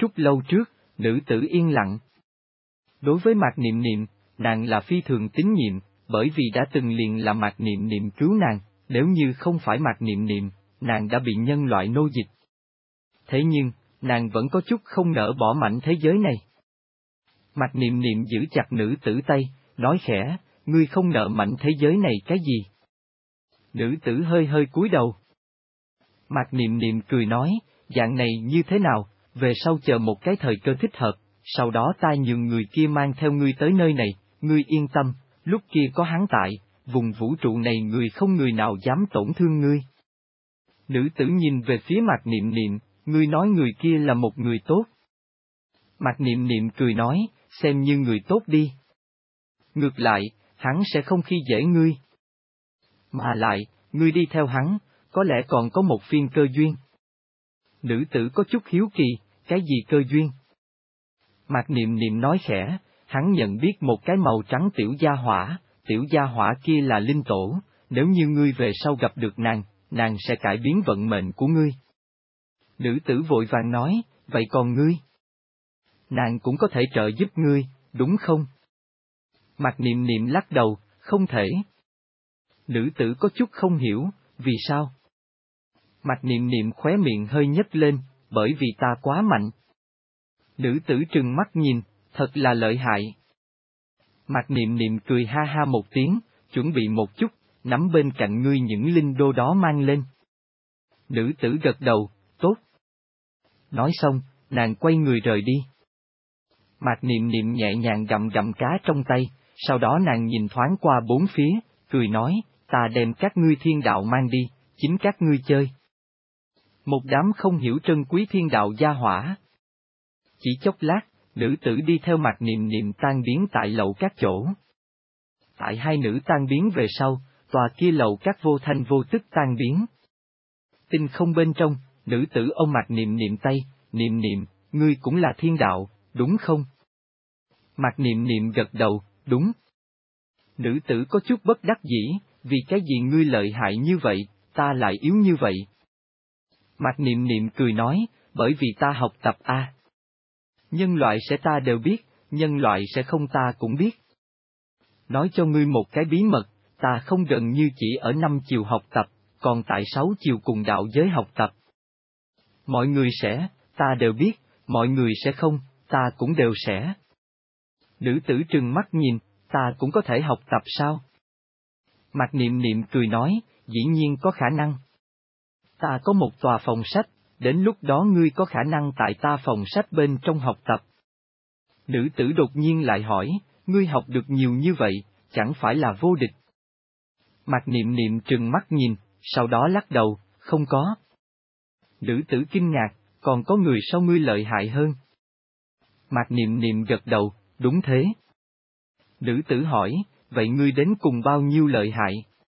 chút lâu trước, nữ tử yên lặng. Đối với Mạc Niệm Niệm, nàng là phi thường tín nhiệm, bởi vì đã từng liền là Mạc Niệm Niệm cứu nàng, nếu như không phải Mạc Niệm Niệm, nàng đã bị nhân loại nô dịch. Thế nhưng, nàng vẫn có chút không nỡ bỏ mảnh thế giới này. Mạc Niệm Niệm giữ chặt nữ tử tay, nói khẽ, ngươi không nợ mảnh thế giới này cái gì? Nữ tử hơi hơi cúi đầu. Mạc Niệm Niệm cười nói, dạng này như thế nào, về sau chờ một cái thời cơ thích hợp, sau đó ta nhường người kia mang theo ngươi tới nơi này, ngươi yên tâm, lúc kia có hắn tại, vùng vũ trụ này người không người nào dám tổn thương ngươi. Nữ tử nhìn về phía Mạc Niệm Niệm, ngươi nói người kia là một người tốt. Mạc Niệm Niệm cười nói, xem như người tốt đi. Ngược lại, hắn sẽ không khi dễ ngươi. Mà lại, ngươi đi theo hắn, có lẽ còn có một phiên cơ duyên. Nữ tử có chút hiếu kỳ, cái gì cơ duyên? Mạc Niệm Niệm nói khẽ, hắn nhận biết một cái màu trắng tiểu gia hỏa kia là linh tổ, nếu như ngươi về sau gặp được nàng, nàng sẽ cải biến vận mệnh của ngươi. Nữ tử vội vàng nói, vậy còn ngươi? Nàng cũng có thể trợ giúp ngươi, đúng không? Mạc Niệm Niệm lắc đầu, không thể. Nữ tử có chút không hiểu, vì sao? Mạc Niệm Niệm khóe miệng hơi nhếch lên, bởi vì ta quá mạnh. Nữ tử trừng mắt nhìn, thật là lợi hại. Mạc Niệm Niệm cười ha ha một tiếng, chuẩn bị một chút, nắm bên cạnh ngươi những linh đô đó mang lên. Nữ tử gật đầu, tốt. Nói xong, nàng quay người rời đi. Mạc Niệm Niệm nhẹ nhàng gặm gặm cá trong tay, sau đó nàng nhìn thoáng qua bốn phía, cười nói, ta đem các ngươi thiên đạo mang đi, chính các ngươi chơi. Một đám không hiểu trân quý thiên đạo gia hỏa. Chỉ chốc lát, nữ tử đi theo Mạc Niệm Niệm tan biến tại lầu các chỗ. Tại hai nữ tan biến về sau, tòa kia lầu các vô thanh vô tức tan biến. Tinh không bên trong, nữ tử ôm Mạc Niệm Niệm tay, Niệm Niệm, ngươi cũng là thiên đạo, đúng không? Mạc Niệm Niệm gật đầu, đúng. Nữ tử có chút bất đắc dĩ, vì cái gì ngươi lợi hại như vậy, ta lại yếu như vậy? Mạc Niệm Niệm cười nói, bởi vì ta học tập A. Nhân loại sẽ ta đều biết, nhân loại sẽ không ta cũng biết. Nói cho ngươi một cái bí mật, ta không gần như chỉ ở 5 chiều học tập, còn tại 6 chiều cùng đạo giới học tập. Mọi người sẽ, ta đều biết, mọi người sẽ không, ta cũng đều sẽ. Nữ tử trừng mắt nhìn, ta cũng có thể học tập sao? Mạc Niệm Niệm cười nói, dĩ nhiên có khả năng. Ta có một tòa phòng sách, đến lúc đó ngươi có khả năng tại ta phòng sách bên trong học tập. Nữ tử đột nhiên lại hỏi, ngươi học được nhiều như vậy, chẳng phải là vô địch? Mạc Niệm Niệm trừng mắt nhìn, sau đó lắc đầu, không có. Nữ tử kinh ngạc, còn có người sau ngươi lợi hại hơn. Mạc Niệm Niệm gật đầu, đúng thế. Nữ tử hỏi, vậy ngươi đến cùng bao nhiêu lợi hại?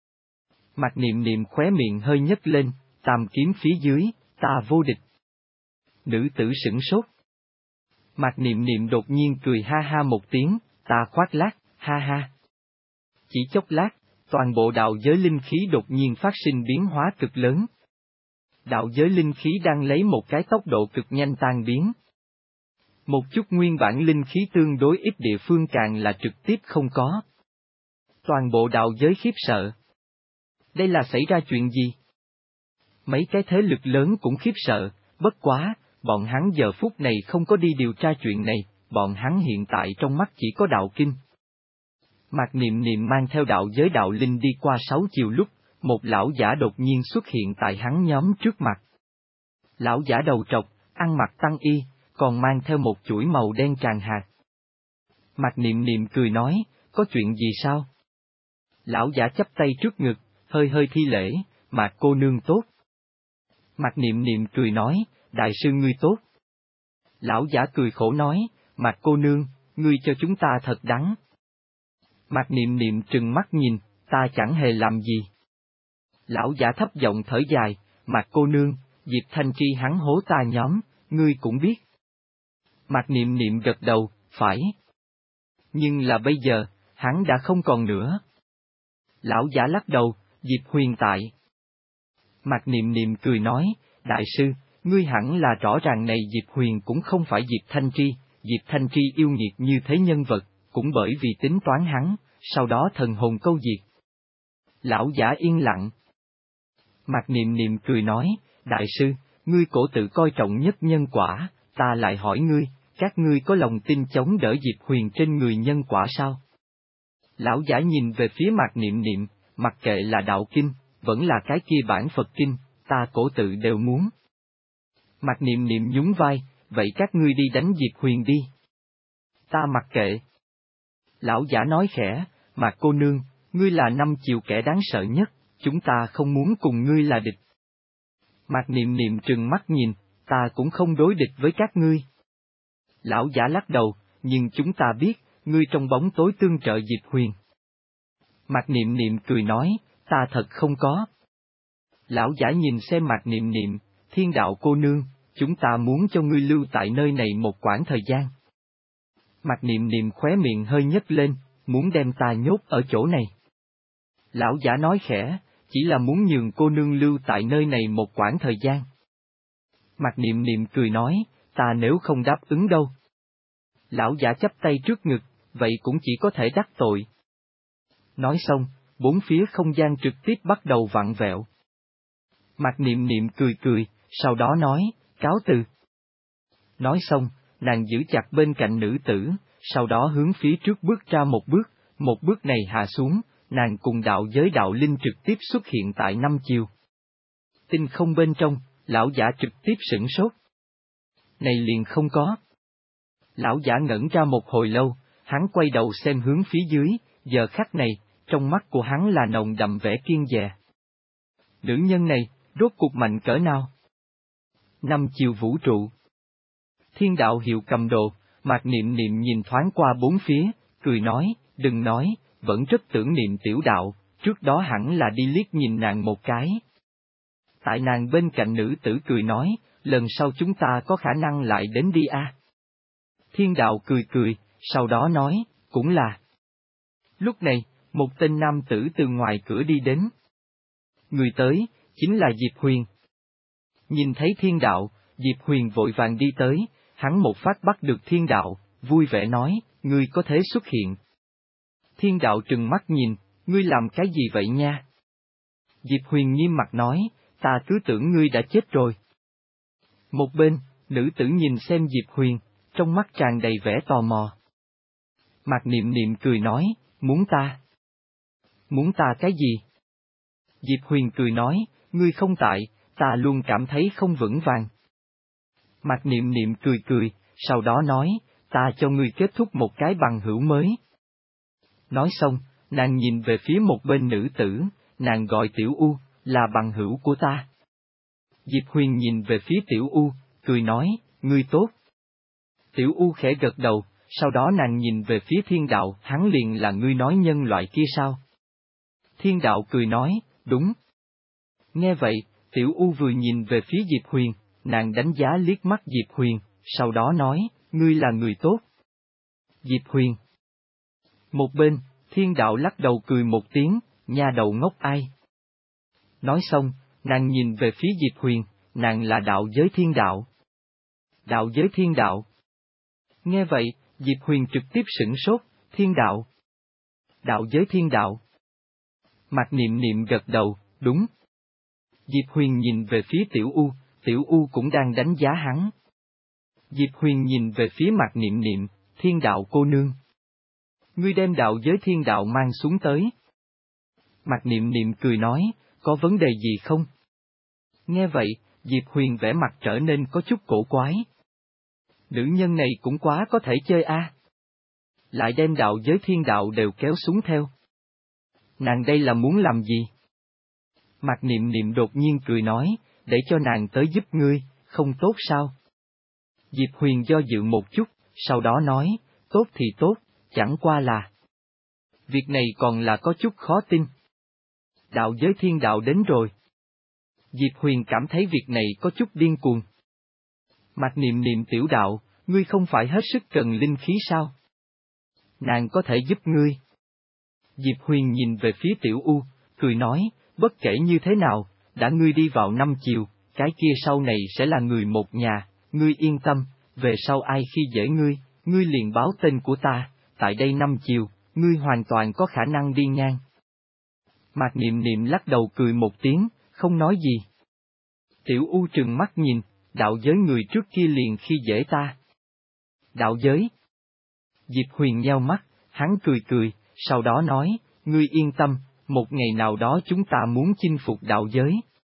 Mạc Niệm Niệm khóe miệng hơi nhếch lên, tam kiếm phía dưới, ta vô địch. Nữ tử sửng sốt. Mạc Niệm Niệm đột nhiên cười ha ha một tiếng, ta khoác lác, ha ha. Chỉ chốc lát, toàn bộ đạo giới linh khí đột nhiên phát sinh biến hóa cực lớn. Đạo giới linh khí đang lấy một cái tốc độ cực nhanh tan biến. Một chút nguyên bản linh khí tương đối ít địa phương càng là trực tiếp không có. Toàn bộ đạo giới khiếp sợ. Đây là xảy ra chuyện gì? Mấy cái thế lực lớn cũng khiếp sợ, bất quá, bọn hắn giờ phút này không có đi điều tra chuyện này, bọn hắn hiện tại trong mắt chỉ có đạo kinh. Mạc Niệm Niệm mang theo đạo giới đạo linh đi qua 6 chiều lúc, một lão giả đột nhiên xuất hiện tại hắn nhóm trước mặt. Lão giả đầu trọc, ăn mặc tăng y, còn mang theo một chuỗi màu đen tràn hạt. Mạc Niệm Niệm cười nói, có chuyện gì sao? Lão giả chắp tay trước ngực, hơi hơi thi lễ, Mạc cô nương tốt. Mạc Niệm Niệm cười nói, đại sư ngươi tốt. Lão giả cười khổ nói, Mạc cô nương, ngươi cho chúng ta thật đắng. Mạc Niệm Niệm trừng mắt nhìn, ta chẳng hề làm gì. Lão giả thấp giọng thở dài, Mạc cô nương, Diệp Thanh Tri hắn hố ta nhóm, ngươi cũng biết. Mạc Niệm Niệm gật đầu, phải. Nhưng là bây giờ, hắn đã không còn nữa. Lão giả lắc đầu, Diệp Huyền tại. Mạc Niệm Niệm cười nói, đại sư, Ngươi hẳn là rõ ràng này Diệp Huyền cũng không phải Diệp Thanh Tri, Diệp Thanh Tri yêu nghiệt như thế nhân vật, cũng bởi vì tính toán hắn, sau đó thần hồn câu diệt. Lão giả yên lặng. Mạc Niệm Niệm cười nói, đại sư, ngươi cổ tự coi trọng nhất nhân quả, ta lại hỏi ngươi, các ngươi có lòng tin chống đỡ Diệp Huyền trên người nhân quả sao? Lão giả nhìn về phía Mạc Niệm Niệm, mặc kệ là đạo kinh, vẫn là cái kia bản Phật kinh, ta cổ tự đều muốn. Mạc Niệm Niệm nhún vai, vậy các ngươi đi đánh Diệp Huyền đi. Ta mặc kệ. Lão giả nói khẽ, Mạc cô nương, ngươi là năm chiều kẻ đáng sợ nhất, chúng ta không muốn cùng ngươi là địch. Mạc Niệm Niệm trừng mắt nhìn, ta cũng không đối địch với các ngươi. Lão giả lắc đầu, nhưng chúng ta biết, ngươi trong bóng tối tương trợ Diệp Huyền. Mạc Niệm Niệm cười nói, ta thật không có. Lão giả nhìn xem Mạc Niệm Niệm, Thiên đạo cô nương, chúng ta muốn cho ngươi lưu tại nơi này một quãng thời gian. Mạc Niệm Niệm khóe miệng hơi nhếch lên, muốn đem ta nhốt ở chỗ này. Lão giả nói khẽ, chỉ là muốn nhường cô nương lưu tại nơi này một quãng thời gian. Mạc Niệm Niệm cười nói, ta nếu không đáp ứng đâu. Lão giả chắp tay trước ngực, vậy cũng chỉ có thể đắc tội. Nói xong, bốn phía không gian trực tiếp bắt đầu vặn vẹo. Mạc Niệm Niệm cười cười, sau đó nói, cáo từ. Nói xong, nàng giữ chặt bên cạnh nữ tử, sau đó hướng phía trước bước ra một bước này hạ xuống, nàng cùng đạo giới đạo linh trực tiếp xuất hiện tại năm chiều. Tinh không bên trong, lão giả trực tiếp sửng sốt. Này liền không có. Lão giả ngẩn ra một hồi lâu, hắn quay đầu xem hướng phía dưới, giờ khắc này, trong mắt của hắn là nồng đậm vẻ kiêng dè. Nữ nhân này, rốt cuộc mạnh cỡ nào? Năm chiều vũ trụ. Thiên đạo hiệu cầm đồ, Mạc Niệm Niệm nhìn thoáng qua bốn phía, cười nói, đừng nói, vẫn rất tưởng niệm tiểu đạo, trước đó hẳn là đi liếc nhìn nàng một cái. Tại nàng bên cạnh nữ tử cười nói, lần sau chúng ta có khả năng lại đến đi a. Thiên đạo cười cười, sau đó nói, cũng là. Lúc này, một tên nam tử từ ngoài cửa đi đến. Người tới, chính là Diệp Huyền. Nhìn thấy thiên đạo, Diệp Huyền vội vàng đi tới, hắn một phát bắt được thiên đạo, vui vẻ nói, ngươi có thể xuất hiện. Thiên đạo trừng mắt nhìn, ngươi làm cái gì vậy nha? Diệp Huyền nghiêm mặt nói, ta cứ tưởng ngươi đã chết rồi. Một bên, nữ tử nhìn xem Diệp Huyền, trong mắt tràn đầy vẻ tò mò. Mạc Niệm Niệm cười nói, muốn ta? Muốn ta cái gì? Diệp Huyền cười nói, ngươi không tại, ta luôn cảm thấy không vững vàng. Mạc Niệm Niệm cười cười, sau đó nói, ta cho ngươi kết thúc một cái bằng hữu mới. Nói xong, nàng nhìn về phía một bên nữ tử, nàng gọi Tiểu U, là bằng hữu của ta. Diệp Huyền nhìn về phía Tiểu U, cười nói, ngươi tốt. Tiểu U khẽ gật đầu, sau đó nàng nhìn về phía thiên đạo, hắn liền là ngươi nói nhân loại kia sao? Thiên đạo cười nói, đúng. Nghe vậy, Tiểu U vừa nhìn về phía Diệp Huyền, nàng đánh giá liếc mắt Diệp Huyền, sau đó nói, ngươi là người tốt. Diệp Huyền. Một bên, thiên đạo lắc đầu cười một tiếng, nha đầu ngốc ai. Nói xong, nàng nhìn về phía Diệp Huyền, nàng là đạo giới thiên đạo. Đạo giới thiên đạo. Nghe vậy, Diệp Huyền trực tiếp sửng sốt, thiên đạo. Đạo giới thiên đạo. Mạc Niệm Niệm gật đầu, đúng. Diệp Huyền nhìn về phía Tiểu U cũng đang đánh giá hắn. Diệp Huyền nhìn về phía Mạc Niệm Niệm, thiên đạo cô nương. Ngươi đem đạo giới thiên đạo mang xuống tới. Mạc Niệm Niệm cười nói, có vấn đề gì không? Nghe vậy, Diệp Huyền vẻ mặt trở nên có chút cổ quái. Nữ nhân này cũng quá có thể chơi a. Lại đem đạo giới thiên đạo đều kéo xuống theo. Nàng đây là muốn làm gì? Mạc Niệm Niệm đột nhiên cười nói, để cho nàng tới giúp ngươi, không tốt sao? Diệp Huyền do dự một chút, sau đó nói, tốt thì tốt, chẳng qua là. Việc này còn là có chút khó tin. Đạo giới thiên đạo đến rồi. Diệp Huyền cảm thấy việc này có chút điên cuồng. Mạc Niệm Niệm tiểu đạo, ngươi không phải hết sức cần linh khí sao? Nàng có thể giúp ngươi. Diệp Huyền nhìn về phía Tiểu U, cười nói, bất kể như thế nào, đã ngươi đi vào năm chiều, cái kia sau này sẽ là người một nhà, ngươi yên tâm, về sau ai khi dễ ngươi, ngươi liền báo tên của ta, tại đây 5 chiều, ngươi hoàn toàn có khả năng đi ngang. Mạc Niệm Niệm lắc đầu cười một tiếng, không nói gì. Tiểu U trừng mắt nhìn, đạo giới người trước kia liền khi dễ ta. Đạo giới. Diệp Huyền nheo mắt, hắn cười cười, sau đó nói, ngươi yên tâm, một ngày nào đó chúng ta muốn chinh phục đạo giới.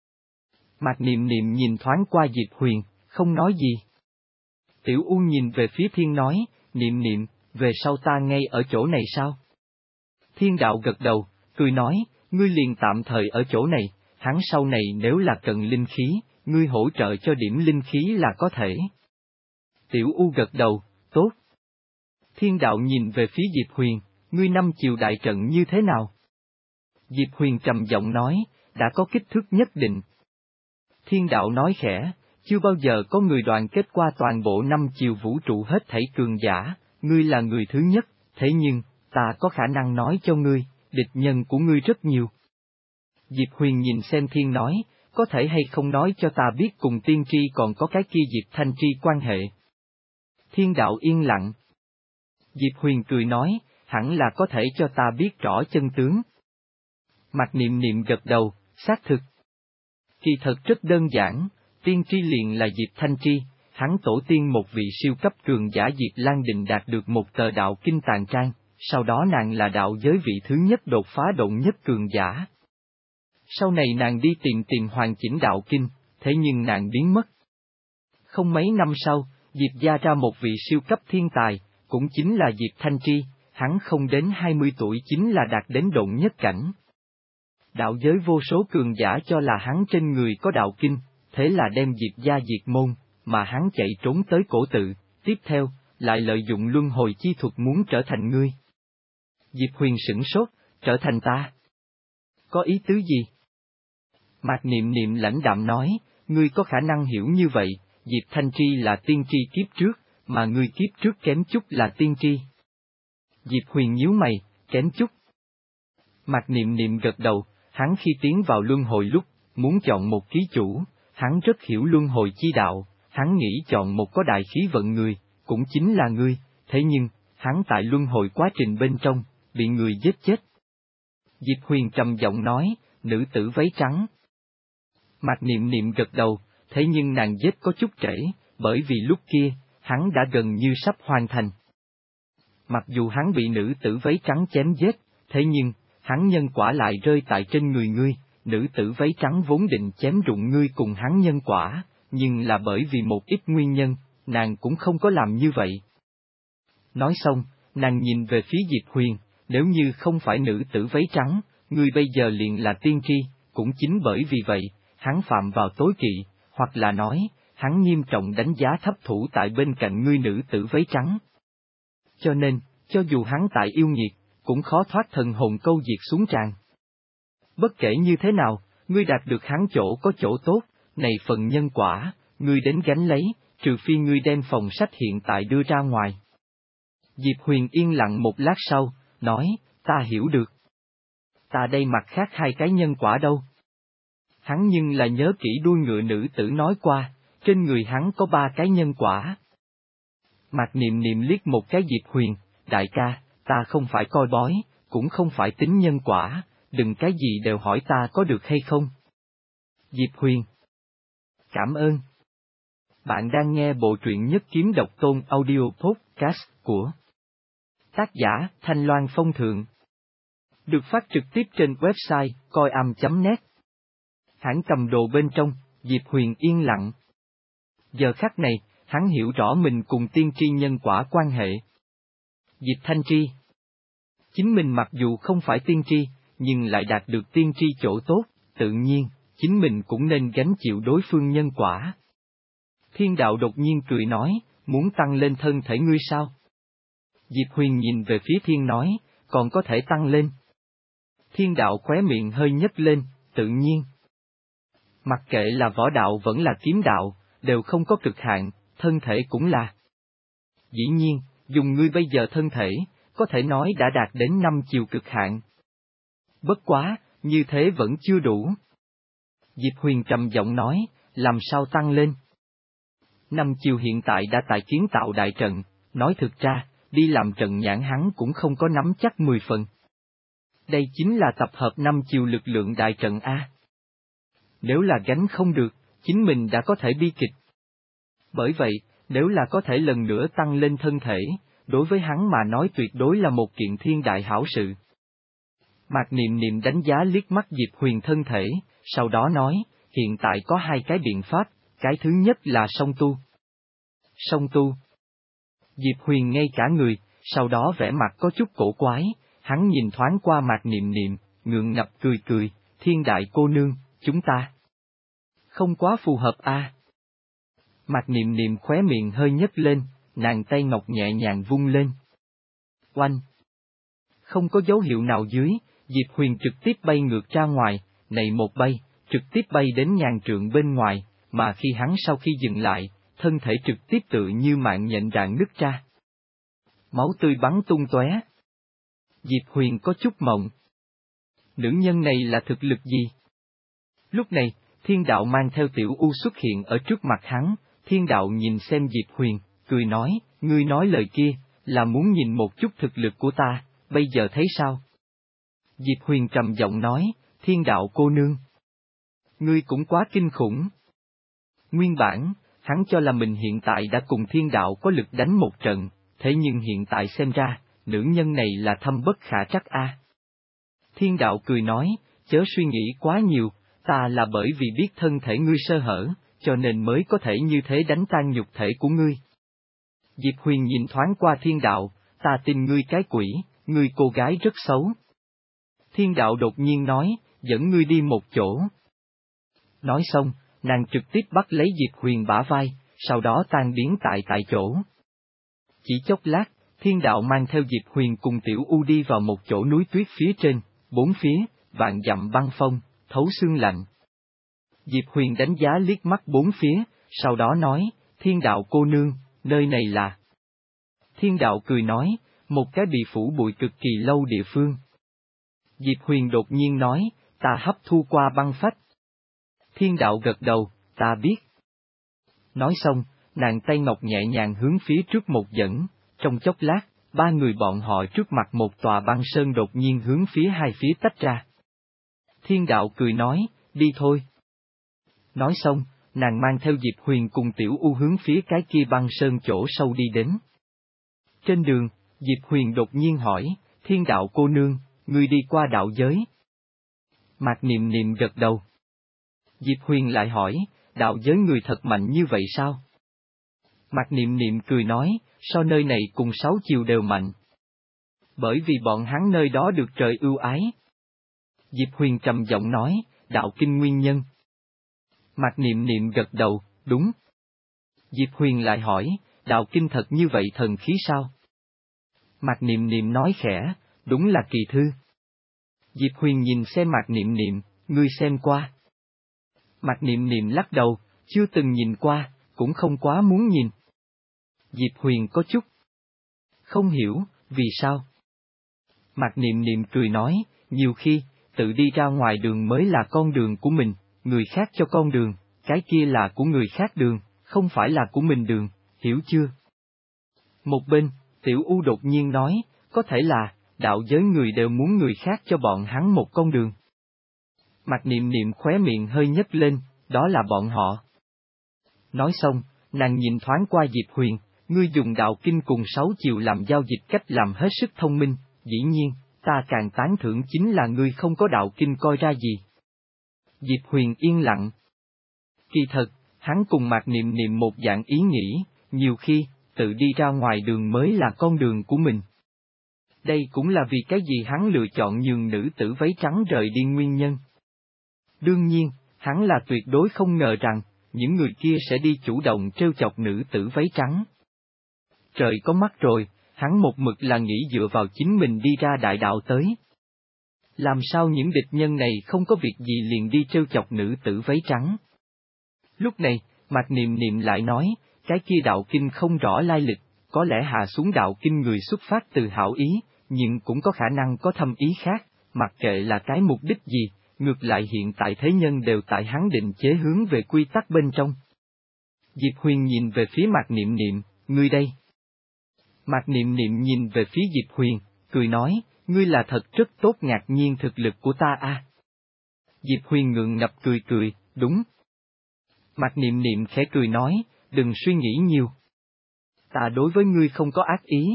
Mạc Niệm Niệm nhìn thoáng qua Diệp Huyền, không nói gì. Tiểu U nhìn về phía Thiên nói, Niệm Niệm, về sau ta ngay ở chỗ này sao? Thiên đạo gật đầu, cười nói, ngươi liền tạm thời ở chỗ này, hắn sau này nếu là cần linh khí, ngươi hỗ trợ cho điểm linh khí là có thể. Tiểu U gật đầu, tốt. Thiên đạo nhìn về phía Diệp Huyền, ngươi 5 chiều đại trận như thế nào? Diệp Huyền trầm giọng nói, đã có kích thước nhất định. Thiên đạo nói khẽ, chưa bao giờ có người đoàn kết qua toàn bộ 5 chiều vũ trụ hết thảy cường giả, ngươi là người thứ nhất, thế nhưng, ta có khả năng nói cho ngươi, địch nhân của ngươi rất nhiều. Diệp Huyền nhìn xem Thiên nói, có thể hay không nói cho ta biết cùng tiên tri còn có cái kia Diệp Thanh tri quan hệ. Thiên đạo yên lặng. Diệp Huyền cười nói, hẳn là có thể cho ta biết rõ chân tướng. Mạc Niệm Niệm gật đầu, xác thực. Kỳ thật rất đơn giản, tiên tri liền là Diệp Thanh tri, hắn tổ tiên một vị siêu cấp cường giả Diệp Lan Đình đạt được một tờ đạo kinh tàn trang, sau đó nàng là đạo giới vị thứ nhất đột phá độn nhất cường giả. Sau này nàng đi tìm hoàn chỉnh đạo kinh, thế nhưng nàng biến mất. Không mấy năm sau, Diệp gia ra một vị siêu cấp thiên tài, cũng chính là Diệp Thanh tri, hắn không đến 20 tuổi chính là đạt đến độn nhất cảnh. Đạo giới vô số cường giả cho là hắn trên người có đạo kinh, thế là đem Diệp gia diệt môn, mà hắn chạy trốn tới cổ tự, tiếp theo, lại lợi dụng luân hồi chi thuật muốn trở thành ngươi. Diệp Huyền sửng sốt, trở thành ta. Có ý tứ gì? Mạc Niệm Niệm lãnh đạm nói, ngươi có khả năng hiểu như vậy, Diệp Thanh tri là tiên tri kiếp trước, mà ngươi kiếp trước kém chút là tiên tri. Diệp Huyền nhíu mày, kém chút. Mạc Niệm Niệm gật đầu, hắn khi tiến vào luân hồi lúc, muốn chọn một ký chủ, hắn rất hiểu luân hồi chi đạo, hắn nghĩ chọn một có đại khí vận người, cũng chính là ngươi, thế nhưng, hắn tại luân hồi quá trình bên trong, bị người giết chết. Diệp Huyền trầm giọng nói, nữ tử váy trắng. Mạc Niệm Niệm gật đầu, thế nhưng nàng giết có chút trễ, bởi vì lúc kia, hắn đã gần như sắp hoàn thành. Mặc dù hắn bị nữ tử váy trắng chém giết, thế nhưng, hắn nhân quả lại rơi tại trên người ngươi, nữ tử váy trắng vốn định chém rụng ngươi cùng hắn nhân quả, nhưng là bởi vì một ít nguyên nhân, nàng cũng không có làm như vậy. Nói xong, nàng nhìn về phía Diệp Huyền, nếu như không phải nữ tử váy trắng, ngươi bây giờ liền là tiên tri, cũng chính bởi vì vậy, hắn phạm vào tối kỵ, hoặc là nói, hắn nghiêm trọng đánh giá thấp thủ tại bên cạnh ngươi nữ tử váy trắng. Cho nên, cho dù hắn tại yêu nghiệt, cũng khó thoát thần hồn câu diệt xuống tràn. Bất kể như thế nào, ngươi đạt được hắn chỗ có chỗ tốt, này phần nhân quả, ngươi đến gánh lấy, trừ phi ngươi đem phòng sách hiện tại đưa ra ngoài. Diệp Huyền yên lặng một lát sau, nói, ta hiểu được. Ta đây mặt khác 2 cái nhân quả đâu? Hắn nhưng là nhớ kỹ đuôi ngựa nữ tử nói qua, trên người hắn có 3 cái nhân quả. Mạc Niệm Niệm liếc một cái Diệp Huyền, đại ca, ta không phải coi bói, cũng không phải tính nhân quả, đừng cái gì đều hỏi ta có được hay không. Diệp Huyền. Cảm ơn. Bạn đang nghe bộ truyện Nhất Kiếm Độc Tôn audio podcast của tác giả Thanh Loan Phong Thượng. Được phát trực tiếp trên website coiam.net. Hãng cầm đồ bên trong, Diệp Huyền yên lặng. Giờ khắc này, hắn hiểu rõ mình cùng tiên tri nhân quả quan hệ. Diệp Thanh tri. Chính mình mặc dù không phải tiên tri, nhưng lại đạt được tiên tri chỗ tốt, tự nhiên, chính mình cũng nên gánh chịu đối phương nhân quả. Thiên đạo đột nhiên cười nói, muốn tăng lên thân thể ngươi sao? Diệp Huyền nhìn về phía thiên nói, còn có thể tăng lên. Thiên đạo khóe miệng hơi nhếch lên, tự nhiên. Mặc kệ là võ đạo vẫn là kiếm đạo, đều không có cực hạn, thân thể cũng là. Dĩ nhiên, dùng ngươi bây giờ thân thể, có thể nói đã đạt đến 5 chiều cực hạn. Bất quá, như thế vẫn chưa đủ. Diệp Huyền trầm giọng nói, làm sao tăng lên? Năm Chiều hiện tại đã tại kiến tạo đại trận, nói thực ra, đi làm trận nhãn hắn cũng không có nắm chắc 10 phần. Đây chính là tập hợp năm Chiều lực lượng đại trận A. Nếu là gánh không được, chính mình đã có thể bi kịch. Bởi vậy, nếu là có thể lần nữa tăng lên thân thể, đối với hắn mà nói tuyệt đối là một kiện thiên đại hảo sự. Mạc Niệm Niệm đánh giá liếc mắt Diệp Huyền thân thể, sau đó nói, hiện tại có hai cái biện pháp, cái thứ nhất là song tu. Song tu. Diệp Huyền ngay cả người, sau đó vẻ mặt có chút cổ quái, hắn nhìn thoáng qua Mạc Niệm Niệm, ngượng ngập cười cười, thiên đại cô nương, chúng ta không quá phù hợp a. Mạc Niệm Niệm khóe miệng hơi nhếch lên, nàng tay ngọc nhẹ nhàng vung lên. Oanh! Không có dấu hiệu nào dưới, Diệp Huyền trực tiếp bay ngược ra ngoài, này một bay, trực tiếp bay đến ngàn trượng bên ngoài, mà khi hắn sau khi dừng lại, thân thể trực tiếp tự như mạng nhện rạn nứt ra. Máu tươi bắn tung tóe. Diệp Huyền có chút mộng. Nữ nhân này là thực lực gì? Lúc này, Thiên Đạo mang theo Tiểu U xuất hiện ở trước mặt hắn, Thiên Đạo nhìn xem Diệp Huyền, cười nói, ngươi nói lời kia, là muốn nhìn một chút thực lực của ta, bây giờ thấy sao? Diệp Huyền trầm giọng nói, Thiên Đạo cô nương. Ngươi cũng quá kinh khủng. Nguyên bản, hắn cho là mình hiện tại đã cùng Thiên Đạo có lực đánh một trận, thế nhưng hiện tại xem ra, nữ nhân này là thâm bất khả trắc a. Thiên Đạo cười nói, chớ suy nghĩ quá nhiều, ta là bởi vì biết thân thể ngươi sơ hở, cho nên mới có thể như thế đánh tan nhục thể của ngươi. Diệp Huyền nhìn thoáng qua Thiên Đạo, ta tin ngươi cái quỷ, ngươi cô gái rất xấu. Thiên Đạo đột nhiên nói, dẫn ngươi đi một chỗ. Nói xong, nàng trực tiếp bắt lấy Diệp Huyền bả vai, sau đó tan biến tại chỗ. Chỉ chốc lát, Thiên Đạo mang theo Diệp Huyền cùng Tiểu U đi vào một chỗ núi tuyết phía trên, bốn phía, vạn dặm băng phong, thấu xương lạnh. Diệp Huyền đánh giá liếc mắt bốn phía, sau đó nói, Thiên Đạo cô nương, nơi này là... Thiên Đạo cười nói, một cái bị phủ bụi cực kỳ lâu địa phương. Diệp Huyền đột nhiên nói, ta hấp thu qua băng phách. Thiên Đạo gật đầu, ta biết. Nói xong, nàng tay ngọc nhẹ nhàng hướng phía trước một dẫn, trong chốc lát, ba người bọn họ trước mặt một tòa băng sơn đột nhiên hướng phía hai phía tách ra. Thiên Đạo cười nói, đi thôi. Nói xong, nàng mang theo Diệp Huyền cùng Tiểu U hướng phía cái kia băng sơn chỗ sâu đi đến. Trên đường, Diệp Huyền đột nhiên hỏi, Thiên Đạo cô nương, ngươi đi qua đạo giới. Mạc Niệm Niệm gật đầu. Diệp Huyền lại hỏi, đạo giới người thật mạnh như vậy sao? Mạc Niệm Niệm cười nói, so nơi này cùng 6 chiều đều mạnh. Bởi vì bọn hắn nơi đó được trời ưu ái. Diệp Huyền trầm giọng nói, đạo kinh nguyên nhân. Mạc Niệm Niệm gật đầu, đúng. Diệp Huyền lại hỏi, đạo kinh thật như vậy thần khí sao? Mạc Niệm Niệm nói khẽ, đúng là kỳ thư. Diệp Huyền nhìn xem Mạc Niệm Niệm, ngươi xem qua. Mạc Niệm Niệm lắc đầu, chưa từng nhìn qua, cũng không quá muốn nhìn. Diệp Huyền có chút không hiểu, vì sao? Mạc Niệm Niệm cười nói, nhiều khi, tự đi ra ngoài đường mới là con đường của mình, người khác cho con đường, cái kia là của người khác đường, không phải là của mình đường, hiểu chưa? Một bên, Tiểu U đột nhiên nói, có thể là, đạo giới người đều muốn người khác cho bọn hắn một con đường. Mạc Niệm Niệm khóe miệng hơi nhếch lên, đó là bọn họ. Nói xong, nàng nhìn thoáng qua Diệp Huyền, ngươi dùng đạo kinh cùng 6 chiều làm giao dịch cách làm hết sức thông minh, dĩ nhiên, ta càng tán thưởng chính là ngươi không có đạo kinh coi ra gì. Diệp Huyền yên lặng. Kỳ thật, hắn cùng Mạc Niệm Niệm một dạng ý nghĩ, nhiều khi, tự đi ra ngoài đường mới là con đường của mình. Đây cũng là vì cái gì hắn lựa chọn nhường nữ tử váy trắng rời đi nguyên nhân. Đương nhiên, hắn là tuyệt đối không ngờ rằng, những người kia sẽ đi chủ động trêu chọc nữ tử váy trắng. Trời có mắt rồi, hắn một mực là nghĩ dựa vào chính mình đi ra đại đạo tới. Làm sao những địch nhân này không có việc gì liền đi trêu chọc nữ tử váy trắng? Lúc này, Mạc Niệm Niệm lại nói, cái kia đạo kinh không rõ lai lịch, có lẽ hạ xuống đạo kinh người xuất phát từ hảo ý, nhưng cũng có khả năng có thâm ý khác, mặc kệ là cái mục đích gì, ngược lại hiện tại thế nhân đều tại hắn định chế hướng về quy tắc bên trong. Diệp Huyền nhìn về phía Mạc Niệm Niệm, ngươi đây. Mạc Niệm Niệm nhìn về phía Diệp Huyền, cười nói, ngươi là thật rất tốt, ngạc nhiên thực lực của ta a. Diệp Huyền ngượng ngập cười cười, đúng. Mạc Niệm Niệm khẽ cười nói, đừng suy nghĩ nhiều. Ta đối với ngươi không có ác ý.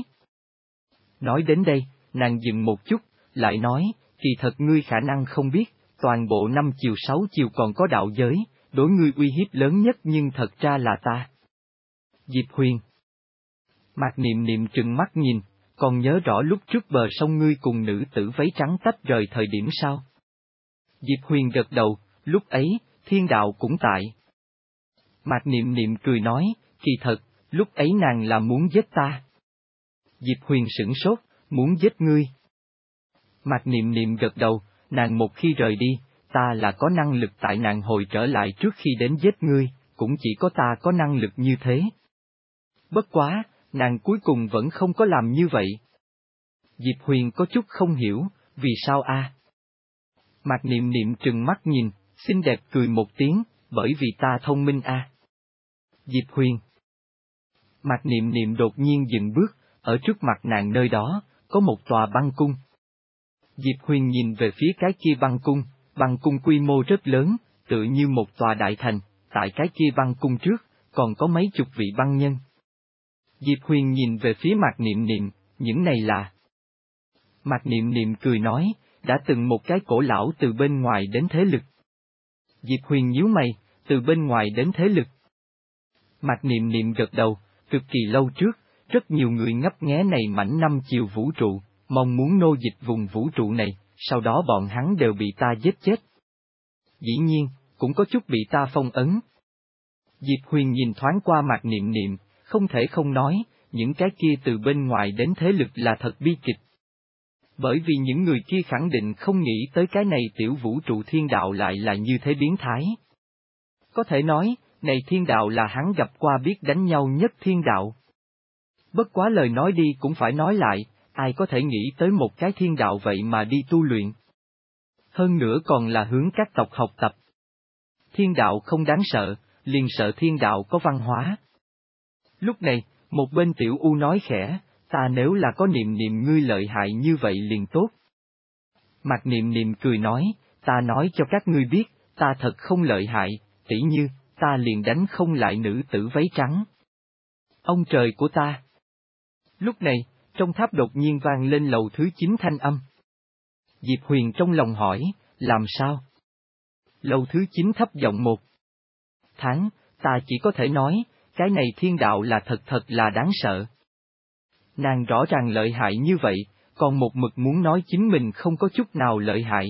Nói đến đây, nàng dừng một chút, lại nói, kỳ thật ngươi khả năng không biết, toàn bộ 5 chiều 6 chiều còn có đạo giới, đối ngươi uy hiếp lớn nhất nhưng thật ra là ta. Diệp Huyền. Mạc Niệm Niệm trừng mắt nhìn, còn nhớ rõ lúc trước bờ sông ngươi cùng nữ tử váy trắng tách rời thời điểm sao? Diệp Huyền gật đầu, lúc ấy, thiên đạo cũng tại. Mạc Niệm Niệm cười nói, kỳ thật, lúc ấy nàng là muốn giết ta. Diệp Huyền sửng sốt, muốn giết ngươi. Mạc Niệm Niệm gật đầu, nàng một khi rời đi, ta là có năng lực tại nàng hồi trở lại trước khi đến giết ngươi, cũng chỉ có ta có năng lực như thế. Bất quá, nàng cuối cùng vẫn không có làm như vậy. Diệp Huyền có chút không hiểu, vì sao a? Mạc Niệm Niệm trừng mắt nhìn, xinh đẹp cười một tiếng, bởi vì ta thông minh a. Diệp Huyền. Mạc Niệm Niệm đột nhiên dừng bước, ở trước mặt nàng nơi đó, có một tòa băng cung. Diệp Huyền nhìn về phía cái kia băng cung quy mô rất lớn, tựa như một tòa đại thành, tại cái kia băng cung trước, còn có mấy chục vị băng nhân. Diệp Huyền nhìn về phía Mạc Niệm Niệm, những này là... Mạc Niệm Niệm cười nói, đã từng một cái cổ lão từ bên ngoài đến thế lực. Diệp Huyền nhíu mày, từ bên ngoài đến thế lực. Mạc Niệm Niệm gật đầu, cực kỳ lâu trước, rất nhiều người ngấp nghé này mảnh 5 chiều vũ trụ, mong muốn nô dịch vùng vũ trụ này, sau đó bọn hắn đều bị ta giết chết. Dĩ nhiên, cũng có chút bị ta phong ấn. Diệp Huyền nhìn thoáng qua Mạc Niệm Niệm, không thể không nói, những cái kia từ bên ngoài đến thế lực là thật bi kịch. Bởi vì những người kia khẳng định không nghĩ tới cái này tiểu vũ trụ thiên đạo lại là như thế biến thái. Có thể nói, này thiên đạo là hắn gặp qua biết đánh nhau nhất thiên đạo. Bất quá lời nói đi cũng phải nói lại, ai có thể nghĩ tới một cái thiên đạo vậy mà đi tu luyện. Hơn nữa còn là hướng các tộc học tập. Thiên đạo không đáng sợ, liền sợ thiên đạo có văn hóa. Lúc này, một bên tiểu U nói khẽ, ta nếu là có Niệm Niệm ngươi lợi hại như vậy liền tốt. Mạc Niệm Niệm cười nói, ta nói cho các ngươi biết, ta thật không lợi hại, tỉ như, ta liền đánh không lại nữ tử váy trắng. Ông trời của ta! Lúc này, trong tháp đột nhiên vang lên lầu thứ 9 thanh âm. Diệp Huyền trong lòng hỏi, làm sao? Lầu thứ 9 thấp giọng một tháng, ta chỉ có thể nói, cái này thiên đạo là thật là đáng sợ. Nàng rõ ràng lợi hại như vậy, còn một mực muốn nói chính mình không có chút nào lợi hại.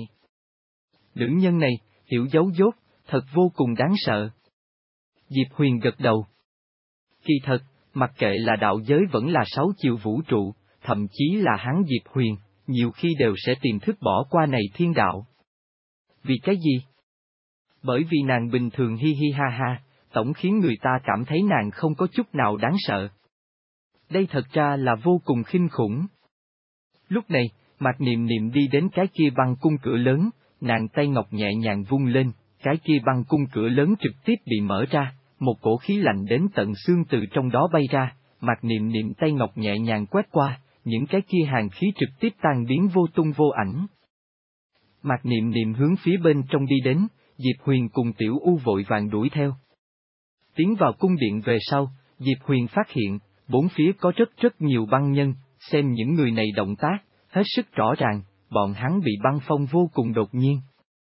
Nữ nhân này, hiểu giấu dốt, thật vô cùng đáng sợ. Diệp Huyền gật đầu. Kỳ thật, mặc kệ là đạo giới vẫn là 6 chiều vũ trụ, thậm chí là hắn Diệp Huyền, nhiều khi đều sẽ tìm thức bỏ qua này thiên đạo. Vì cái gì? Bởi vì nàng bình thường hi hi ha ha, tổng khiến người ta cảm thấy nàng không có chút nào đáng sợ. Đây thật ra là vô cùng kinh khủng. Lúc này, Mạc Niệm Niệm đi đến cái kia băng cung cửa lớn, nàng tay ngọc nhẹ nhàng vung lên, cái kia băng cung cửa lớn trực tiếp bị mở ra, một cổ khí lạnh đến tận xương từ trong đó bay ra, Mạc Niệm Niệm tay ngọc nhẹ nhàng quét qua, những cái kia hàn khí trực tiếp tan biến vô tung vô ảnh. Mạc Niệm Niệm hướng phía bên trong đi đến, Diệp Huyền cùng Tiểu U vội vàng đuổi theo. Tiến vào cung điện về sau, Diệp Huyền phát hiện, bốn phía có rất nhiều băng nhân, xem những người này động tác, hết sức rõ ràng, bọn hắn bị băng phong vô cùng đột nhiên.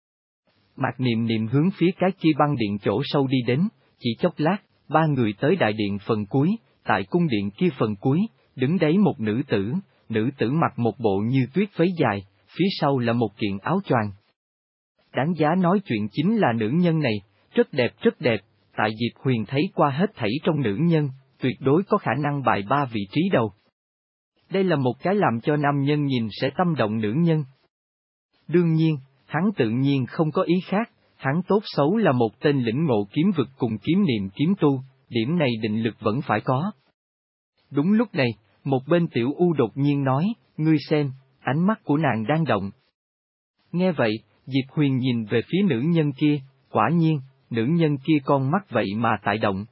Mạc Niệm Niệm hướng phía cái kia băng điện chỗ sâu đi đến, chỉ chốc lát, ba người tới đại điện phần cuối, tại cung điện kia phần cuối, đứng đấy một nữ tử mặc một bộ như tuyết váy dài, phía sau là một kiện áo choàng. Đáng giá nói chuyện chính là nữ nhân này, rất đẹp, tại Diệp Huyền thấy qua hết thảy trong nữ nhân, tuyệt đối có khả năng bài ba vị trí đầu. Đây là một cái làm cho nam nhân nhìn sẽ tâm động nữ nhân. Đương nhiên, hắn tự nhiên không có ý khác, hắn tốt xấu là một tên lĩnh ngộ kiếm vực cùng kiếm niệm kiếm tu, điểm này định lực vẫn phải có. Đúng lúc này, một bên Tiểu U đột nhiên nói, ngươi xem, ánh mắt của nàng đang động. Nghe vậy, Diệp Huyền nhìn về phía nữ nhân kia, quả nhiên, nữ nhân kia con mắt vậy mà tại động.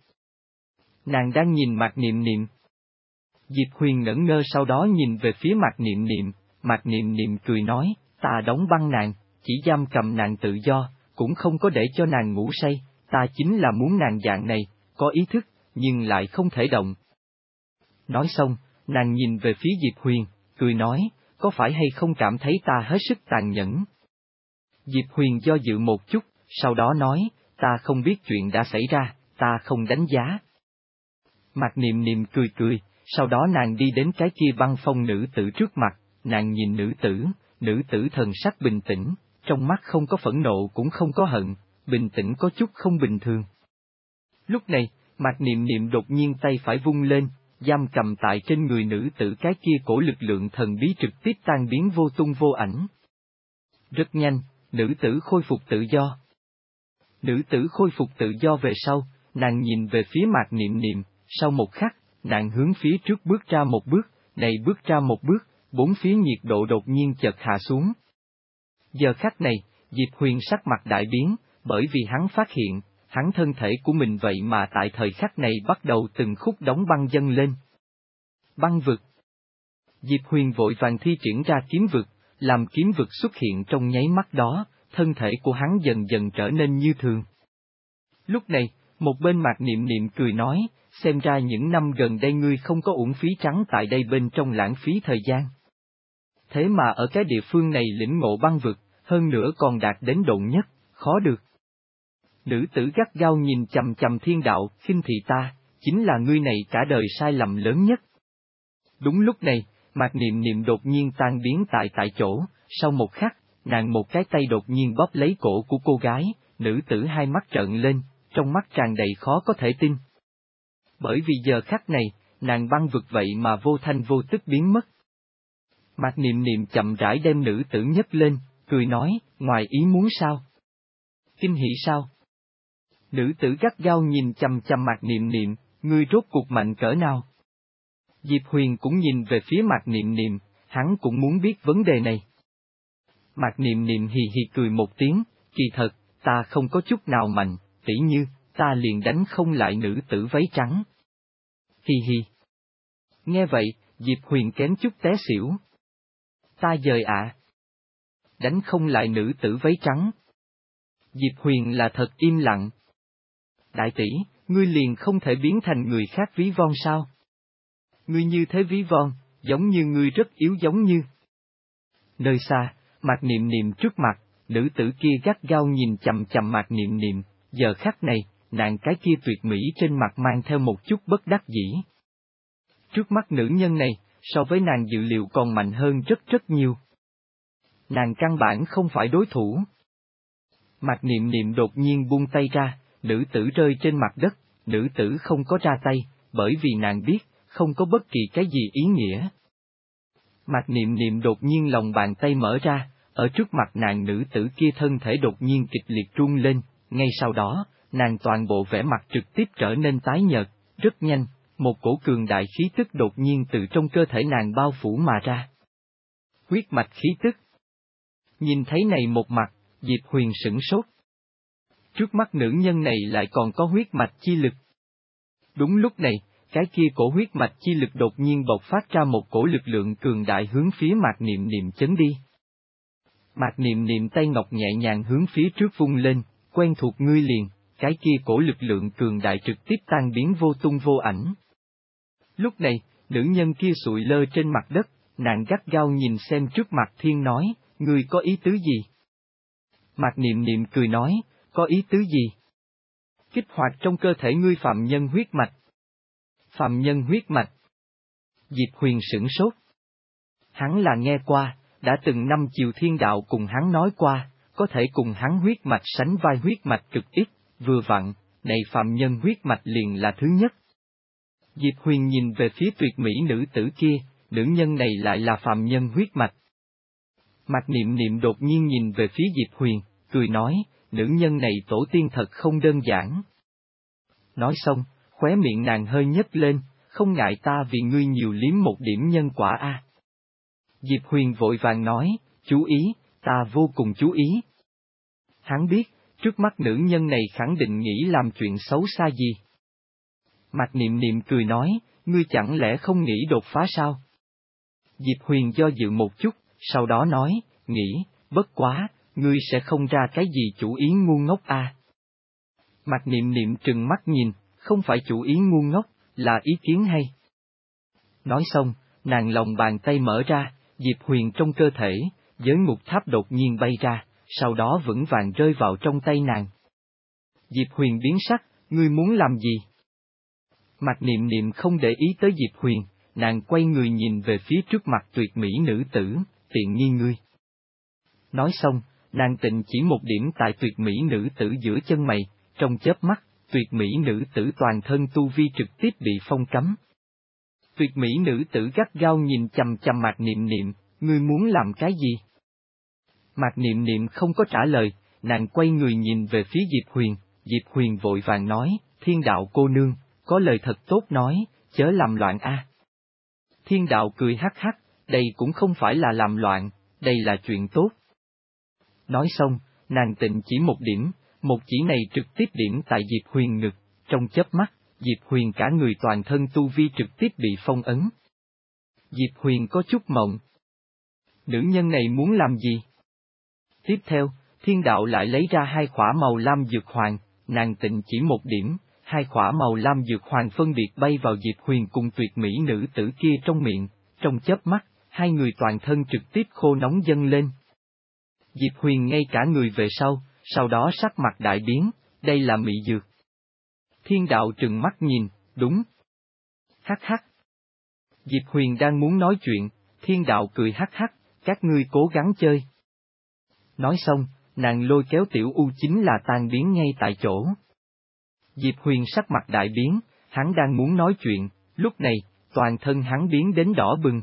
Nàng đang nhìn Mạc Niệm Niệm. Diệp Huyền ngẩn ngơ sau đó nhìn về phía Mạc Niệm Niệm cười nói, ta đóng băng nàng, chỉ giam cầm nàng tự do, cũng không có để cho nàng ngủ say, ta chính là muốn nàng dạng này, có ý thức, nhưng lại không thể động. Nói xong, nàng nhìn về phía Diệp Huyền, cười nói, có phải hay không cảm thấy ta hết sức tàn nhẫn? Diệp Huyền do dự một chút, sau đó nói, ta không biết chuyện đã xảy ra, ta không đánh giá. Mạc Niệm Niệm cười cười, sau đó nàng đi đến cái kia băng phong nữ tử trước mặt, nàng nhìn nữ tử thần sắc bình tĩnh, trong mắt không có phẫn nộ cũng không có hận, bình tĩnh có chút không bình thường. Lúc này, Mạc Niệm Niệm đột nhiên tay phải vung lên, giam cầm tại trên người nữ tử cái kia cổ lực lượng thần bí trực tiếp tan biến vô tung vô ảnh. Rất nhanh, nữ tử khôi phục tự do. Nữ tử khôi phục tự do về sau, nàng nhìn về phía Mạc Niệm Niệm, sau một khắc, nàng hướng phía trước bước ra một bước, này bước ra một bước, bốn phía nhiệt độ đột nhiên chợt hạ xuống. Giờ khắc này, Diệp Huyền sắc mặt đại biến, bởi vì hắn phát hiện, hắn thân thể của mình vậy mà tại thời khắc này bắt đầu từng khúc đóng băng dâng lên. Băng vực. Diệp Huyền vội vàng thi triển ra kiếm vực, làm kiếm vực xuất hiện trong nháy mắt đó, thân thể của hắn dần dần trở nên như thường. Lúc này, một bên Mạc Niệm Niệm cười nói, xem ra những năm gần đây ngươi không có uổng phí trắng tại đây bên trong lãng phí thời gian. Thế mà ở cái địa phương này lĩnh ngộ băng vực, hơn nữa còn đạt đến độn nhất, khó được. Nữ tử gắt gao nhìn chằm chằm thiên đạo, khinh thị ta, chính là ngươi này cả đời sai lầm lớn nhất. Đúng lúc này, Mạc Niệm Niệm đột nhiên tan biến tại chỗ, sau một khắc, nàng một cái tay đột nhiên bóp lấy cổ của cô gái, nữ tử hai mắt trợn lên, trong mắt tràn đầy khó có thể tin. Bởi vì giờ khắc này, nàng băng vực vậy mà vô thanh vô tức biến mất. Mạc Niệm Niệm chậm rãi đem nữ tử nhấc lên, cười nói, ngoài ý muốn sao? Kinh hỉ sao? Nữ tử gắt gao nhìn chằm chằm Mạc Niệm Niệm, ngươi rốt cuộc mạnh cỡ nào? Diệp Huyền cũng nhìn về phía Mạc Niệm Niệm, hắn cũng muốn biết vấn đề này. Mạc Niệm Niệm hì hì cười một tiếng, kỳ thật, ta không có chút nào mạnh, tỉ như, ta liền đánh không lại nữ tử váy trắng. Hì hì. Nghe vậy, Diệp Huyền kém chút té xỉu. Ta dời ạ. Đánh không lại nữ tử váy trắng. Diệp Huyền là thật im lặng. Đại tỷ, ngươi liền không thể biến thành người khác ví von sao? Ngươi như thế ví von, giống như ngươi rất yếu giống như. Nơi xa, Mạc Niệm Niệm trước mặt, nữ tử kia gắt gao nhìn chằm chằm Mạc Niệm Niệm, giờ khắc này, nàng cái kia tuyệt mỹ trên mặt mang theo một chút bất đắc dĩ. Trước mắt nữ nhân này, so với nàng dự liệu còn mạnh hơn rất rất nhiều. Nàng căn bản không phải đối thủ. Mạc Niệm Niệm đột nhiên buông tay ra, nữ tử rơi trên mặt đất, nữ tử không có ra tay, bởi vì nàng biết, không có bất kỳ cái gì ý nghĩa. Mạc Niệm Niệm đột nhiên lòng bàn tay mở ra, ở trước mặt nàng nữ tử kia thân thể đột nhiên kịch liệt run lên, ngay sau đó, nàng toàn bộ vẻ mặt trực tiếp trở nên tái nhợt, rất nhanh, một cổ cường đại khí tức đột nhiên từ trong cơ thể nàng bao phủ mà ra. Huyết mạch khí tức. Nhìn thấy này một mặt, Diệp Huyền sửng sốt. Trước mắt nữ nhân này lại còn có huyết mạch chi lực. Đúng lúc này, cái kia cổ huyết mạch chi lực đột nhiên bộc phát ra một cổ lực lượng cường đại hướng phía Mạc Niệm Niệm chấn đi. Mạc Niệm Niệm tay ngọc nhẹ nhàng hướng phía trước vung lên, quen thuộc ngươi liền, cái kia cổ lực lượng cường đại trực tiếp tan biến vô tung vô ảnh. Lúc này, nữ nhân kia sụi lơ trên mặt đất, nàng gắt gao nhìn xem trước mặt thiên nói, ngươi có ý tứ gì? Mạc Niệm Niệm cười nói, có ý tứ gì? Kích hoạt trong cơ thể ngươi phạm nhân huyết mạch. Phạm nhân huyết mạch. Diệp Huyền sửng sốt. Hắn là nghe qua, đã từng năm chiều thiên đạo cùng hắn nói qua, có thể cùng hắn huyết mạch sánh vai huyết mạch cực ít, vừa vặn, này phạm nhân huyết mạch liền là thứ nhất. Diệp Huyền nhìn về phía tuyệt mỹ nữ tử kia, nữ nhân này lại là phạm nhân huyết mạch. Mạc Niệm Niệm đột nhiên nhìn về phía Diệp Huyền, cười nói, nữ nhân này tổ tiên thật không đơn giản. Nói xong, khóe miệng nàng hơi nhếch lên, không ngại ta vì ngươi nhiều liếm một điểm nhân quả a. Diệp Huyền vội vàng nói, chú ý, ta vô cùng chú ý. Hắn biết, trước mắt nữ nhân này khẳng định nghĩ làm chuyện xấu xa gì. Mạc Niệm Niệm cười nói, ngươi chẳng lẽ không nghĩ đột phá sao? Diệp Huyền do dự một chút, sau đó nói, nghĩ, bất quá, ngươi sẽ không ra cái gì chủ ý ngu ngốc à. Mạc Niệm Niệm trừng mắt nhìn, không phải chủ ý ngu ngốc, là ý kiến hay. Nói xong, nàng lòng bàn tay mở ra, Diệp Huyền trong cơ thể, giới ngục tháp đột nhiên bay ra, sau đó vững vàng rơi vào trong tay nàng. Diệp Huyền biến sắc, ngươi muốn làm gì? Mạc Niệm Niệm không để ý tới Diệp Huyền, nàng quay người nhìn về phía trước mặt tuyệt mỹ nữ tử, tiện nghi ngươi. Nói xong, nàng tịnh chỉ một điểm tại tuyệt mỹ nữ tử giữa chân mày, trong chớp mắt, tuyệt mỹ nữ tử toàn thân tu vi trực tiếp bị phong cấm. Tuyệt mỹ nữ tử gắt gao nhìn chằm chằm Mạc Niệm Niệm, ngươi muốn làm cái gì? Mạc Niệm Niệm không có trả lời, nàng quay người nhìn về phía Diệp Huyền vội vàng nói, Thiên Đạo cô nương, có lời thật tốt nói, chớ làm loạn a. Thiên Đạo cười hắc hắc, đây cũng không phải là làm loạn, đây là chuyện tốt. Nói xong, nàng tịnh chỉ một chỉ này trực tiếp điểm tại Diệp Huyền ngực, trong chớp mắt, Diệp Huyền cả người toàn thân tu vi trực tiếp bị phong ấn. Diệp Huyền có chút mộng. Nữ nhân này muốn làm gì? Tiếp theo, Thiên Đạo lại lấy ra hai khỏa màu lam dược hoàng, nàng tịnh chỉ một điểm, hai khỏa màu lam dược hoàng phân biệt bay vào Diệp Huyền cùng tuyệt mỹ nữ tử kia trong miệng, trong chớp mắt, hai người toàn thân trực tiếp khô nóng dâng lên. Diệp Huyền ngay cả người về sau đó sắc mặt đại biến, đây là mị dược. Thiên Đạo trừng mắt nhìn, đúng. Hắc hắc. Diệp Huyền đang muốn nói chuyện, Thiên Đạo cười hắc hắc, các ngươi cố gắng chơi. Nói xong, nàng lôi kéo Tiểu U chính là tan biến ngay tại chỗ. Diệp Huyền sắc mặt đại biến, hắn đang muốn nói chuyện, lúc này, toàn thân hắn biến đến đỏ bừng.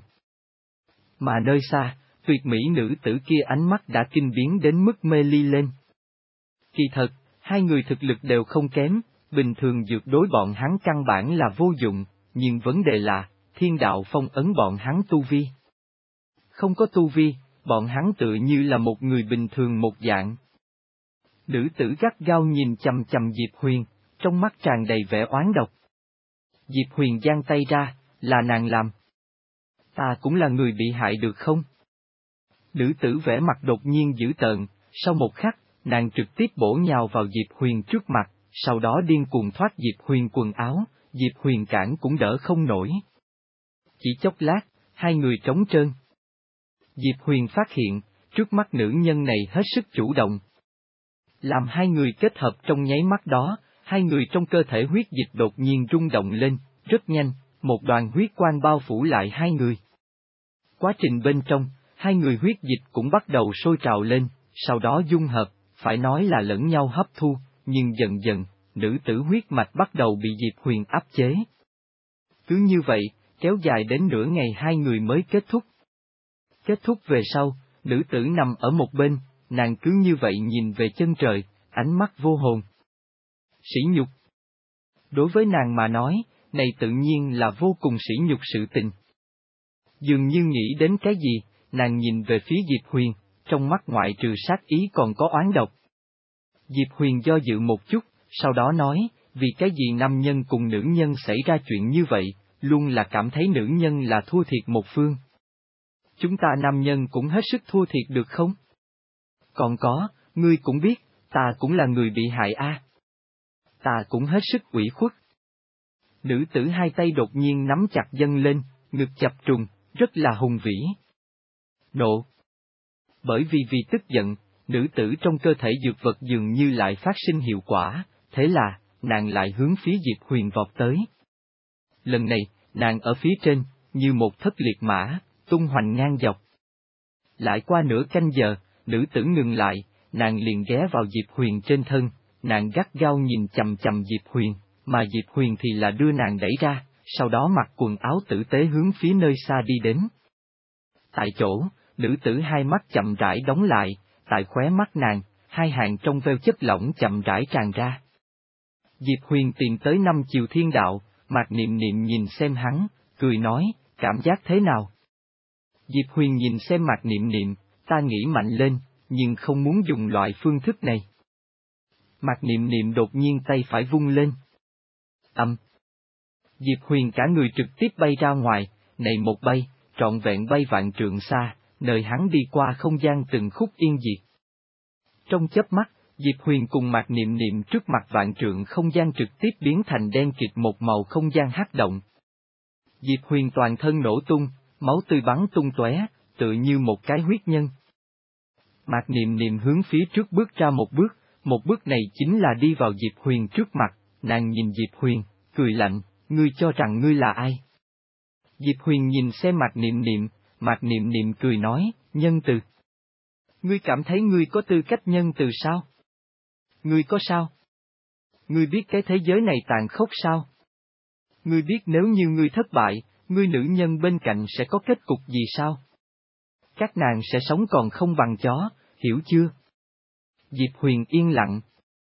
Mà nơi xa, tuyệt mỹ nữ tử kia ánh mắt đã kinh biến đến mức mê ly lên. Kỳ thật, hai người thực lực đều không kém, bình thường dược đối bọn hắn căn bản là vô dụng, nhưng vấn đề là, Thiên Đạo phong ấn bọn hắn tu vi. Không có tu vi, bọn hắn tựa như là một người bình thường một dạng. Nữ tử gắt gao nhìn chằm chằm Diệp Huyền, trong mắt tràn đầy vẻ oán độc. Diệp Huyền giang tay ra, là nàng làm. Ta cũng là người bị hại được không? Nữ tử vẻ mặt đột nhiên dữ tợn, sau một khắc, nàng trực tiếp bổ nhào vào Diệp Huyền trước mặt, sau đó điên cuồng thoát Diệp Huyền quần áo, Diệp Huyền cản cũng đỡ không nổi. Chỉ chốc lát, hai người trống trơn. Diệp Huyền phát hiện, trước mắt nữ nhân này hết sức chủ động. Làm hai người kết hợp trong nháy mắt đó, hai người trong cơ thể huyết dịch đột nhiên rung động lên, rất nhanh, một đoàn huyết quang bao phủ lại hai người. Quá trình bên trong, hai người huyết dịch cũng bắt đầu sôi trào lên, sau đó dung hợp, phải nói là lẫn nhau hấp thu, nhưng dần dần, nữ tử huyết mạch bắt đầu bị Diệp Huyền áp chế. Cứ như vậy, kéo dài đến nửa ngày hai người mới kết thúc. Kết thúc về sau, nữ tử nằm ở một bên, nàng cứ như vậy nhìn về chân trời, ánh mắt vô hồn. Sỉ nhục. Đối với nàng mà nói, này tự nhiên là vô cùng sỉ nhục sự tình. Dường như nghĩ đến cái gì, nàng nhìn về phía Diệp Huyền, trong mắt ngoại trừ sát ý còn có oán độc. Diệp Huyền do dự một chút, sau đó nói, vì cái gì nam nhân cùng nữ nhân xảy ra chuyện như vậy, luôn là cảm thấy nữ nhân là thua thiệt một phương. Chúng ta nam nhân cũng hết sức thua thiệt được không? Còn có, ngươi cũng biết, ta cũng là người bị hại a. Ta cũng hết sức ủy khuất. Nữ tử hai tay đột nhiên nắm chặt dâng lên, ngực chập trùng, rất là hùng vĩ. Nộ. Bởi vì tức giận, nữ tử trong cơ thể dược vật dường như lại phát sinh hiệu quả, thế là, nàng lại hướng phía Diệp Huyền vọt tới. Lần này, nàng ở phía trên, như một thất liệt mã, tung hoành ngang dọc. Lại qua nửa canh giờ, nữ tử ngừng lại, nàng liền ghé vào Diệp Huyền trên thân, nàng gắt gao nhìn chằm chằm Diệp Huyền, mà Diệp Huyền thì là đưa nàng đẩy ra, sau đó mặc quần áo tử tế hướng phía nơi xa đi đến. Tại chỗ, nữ tử hai mắt chậm rãi đóng lại, tại khóe mắt nàng, hai hàng trong veo chất lỏng chậm rãi tràn ra. Diệp Huyền tìm tới năm chiều Thiên Đạo, Mạc Niệm Niệm nhìn xem hắn, cười nói, cảm giác thế nào? Diệp Huyền nhìn xem Mạc Niệm Niệm, ta nghĩ mạnh lên, nhưng không muốn dùng loại phương thức này. Mạc Niệm Niệm đột nhiên tay phải vung lên. Diệp Huyền cả người trực tiếp bay ra ngoài, này một bay, trọn vẹn bay vạn trượng xa, nơi hắn đi qua không gian từng khúc yên diệt. Trong chớp mắt, Diệp Huyền cùng Mạc Niệm Niệm trước mặt vạn trượng không gian trực tiếp biến thành đen kịt một màu không gian hắc động. Diệp Huyền toàn thân nổ tung, máu tươi bắn tung tóe, tựa như một cái huyết nhân. Mạc Niệm Niệm hướng phía trước bước ra một bước này chính là đi vào Diệp Huyền trước mặt, nàng nhìn Diệp Huyền, cười lạnh, ngươi cho rằng ngươi là ai? Diệp Huyền nhìn xem Mạc Niệm Niệm cười nói, nhân từ. Ngươi cảm thấy ngươi có tư cách nhân từ sao? Ngươi có sao? Ngươi biết cái thế giới này tàn khốc sao? Ngươi biết nếu như ngươi thất bại, ngươi nữ nhân bên cạnh sẽ có kết cục gì sao? Các nàng sẽ sống còn không bằng chó, hiểu chưa? Diệp Huyền yên lặng.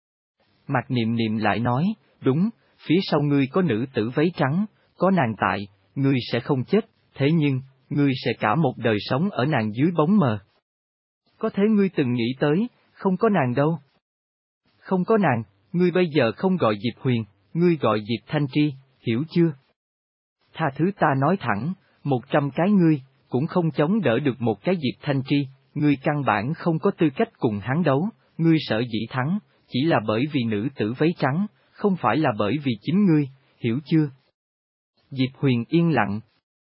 Mạc Niệm Niệm lại nói, đúng, phía sau ngươi có nữ tử váy trắng, có nàng tại, ngươi sẽ không chết, thế nhưng, ngươi sẽ cả một đời sống ở nàng dưới bóng mờ. Có thể ngươi từng nghĩ tới, không có nàng đâu. Không có nàng, ngươi bây giờ không gọi Diệp Huyền, ngươi gọi Diệp Thanh Tri, hiểu chưa? Tha thứ ta nói thẳng, 100 cái ngươi, cũng không chống đỡ được một cái Diệp Thanh Tri, ngươi căn bản không có tư cách cùng hắn đấu, ngươi sợ dĩ thắng, chỉ là bởi vì nữ tử váy trắng, không phải là bởi vì chính ngươi, hiểu chưa? Diệp Huyền yên lặng.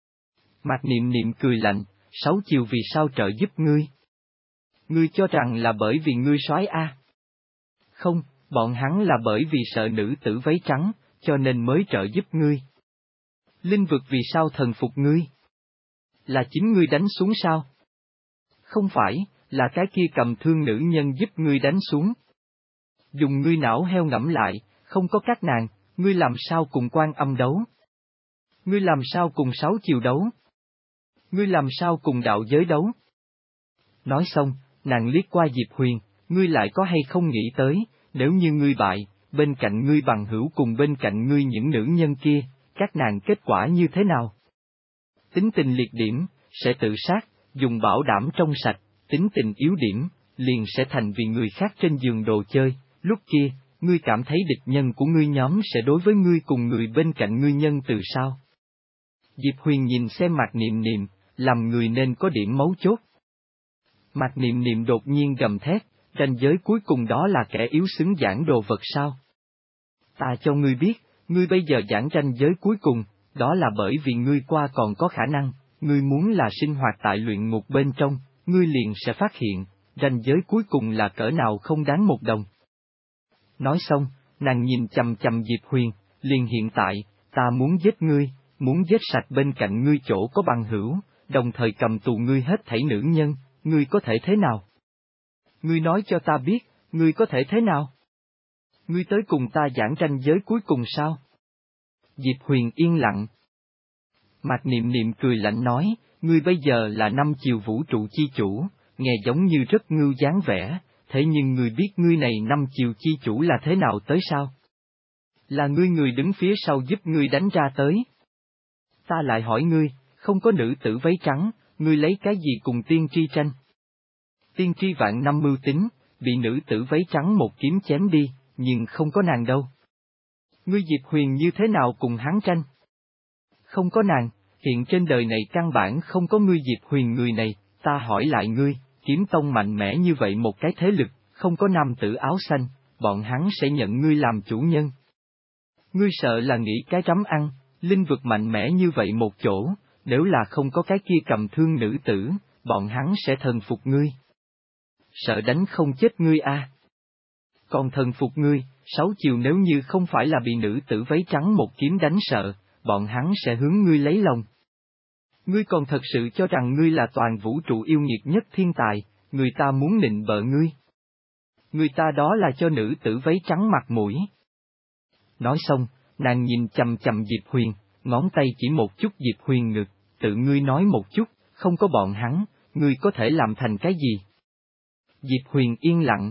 Mạc Niệm Niệm cười lạnh, 6 chiều vì sao trợ giúp ngươi? Ngươi cho rằng là bởi vì ngươi soái a? Không, bọn hắn là bởi vì sợ nữ tử váy trắng, cho nên mới trợ giúp ngươi. Linh vực vì sao thần phục ngươi? Là chính ngươi đánh xuống sao? Không phải, là cái kia cầm thương nữ nhân giúp ngươi đánh xuống. Dùng ngươi não heo ngẫm lại, không có các nàng, ngươi làm sao cùng Quan Âm đấu? Ngươi làm sao cùng 6 chiều đấu? Ngươi làm sao cùng đạo giới đấu? Nói xong, nàng liếc qua Diệp Huyền, ngươi lại có hay không nghĩ tới, nếu như ngươi bại, bên cạnh ngươi bằng hữu cùng bên cạnh ngươi những nữ nhân kia, các nàng kết quả như thế nào? Tính tình liệt điểm, sẽ tự sát, dùng bảo đảm trong sạch, tính tình yếu điểm, liền sẽ thành vì người khác trên giường đồ chơi, lúc kia, ngươi cảm thấy địch nhân của ngươi nhóm sẽ đối với ngươi cùng người bên cạnh ngươi nhân từ sao? Diệp Huyền nhìn xem Mạc Niệm Niệm, làm người nên có điểm mấu chốt. Mạc Niệm Niệm đột nhiên gầm thét, ranh giới cuối cùng đó là kẻ yếu xứng giảng đồ vật sao? Ta cho ngươi biết, ngươi bây giờ giảng ranh giới cuối cùng, đó là bởi vì ngươi qua còn có khả năng, ngươi muốn là sinh hoạt tại luyện ngục bên trong, ngươi liền sẽ phát hiện, ranh giới cuối cùng là cỡ nào không đáng một đồng. Nói xong, nàng nhìn chằm chằm Diệp Huyền, liền hiện tại, ta muốn giết ngươi, muốn giết sạch bên cạnh ngươi chỗ có bằng hữu, đồng thời cầm tù ngươi hết thảy nữ nhân, ngươi có thể thế nào? Ngươi nói cho ta biết, ngươi có thể thế nào? Ngươi tới cùng ta giảng ranh giới cuối cùng sao? Diệp Huyền yên lặng. Mạc Niệm Niệm cười lạnh nói, ngươi bây giờ là 5 chiều vũ trụ chi chủ, nghe giống như rất ngưu dáng vẻ, thế nhưng ngươi biết ngươi này 5 chiều chi chủ là thế nào tới sao? Là ngươi người đứng phía sau giúp ngươi đánh ra tới. Ta lại hỏi ngươi, không có nữ tử váy trắng, ngươi lấy cái gì cùng tiên tri tranh? Tiên tri vạn năm mưu tính, bị nữ tử váy trắng một kiếm chém đi, nhưng không có nàng đâu. Ngươi Diệp Huyền như thế nào cùng hắn tranh? Không có nàng, hiện trên đời này căn bản không có ngươi Diệp Huyền người này, ta hỏi lại ngươi, kiếm tông mạnh mẽ như vậy một cái thế lực, không có nam tử áo xanh, bọn hắn sẽ nhận ngươi làm chủ nhân. Ngươi sợ là nghĩ cái rắm ăn, linh vực mạnh mẽ như vậy một chỗ, nếu là không có cái kia cầm thương nữ tử, bọn hắn sẽ thần phục ngươi. Sợ đánh không chết ngươi a? Còn thần phục ngươi, 6 chiều nếu như không phải là bị nữ tử váy trắng một kiếm đánh sợ, bọn hắn sẽ hướng ngươi lấy lòng. Ngươi còn thật sự cho rằng ngươi là toàn vũ trụ yêu nghiệt nhất thiên tài, người ta muốn nịnh bợ ngươi. Người ta đó là cho nữ tử váy trắng mặt mũi. Nói xong, nàng nhìn chằm chằm Diệp Huyền, ngón tay chỉ một chút Diệp Huyền ngực, tự ngươi nói một chút, không có bọn hắn, ngươi có thể làm thành cái gì? Diệp Huyền yên lặng.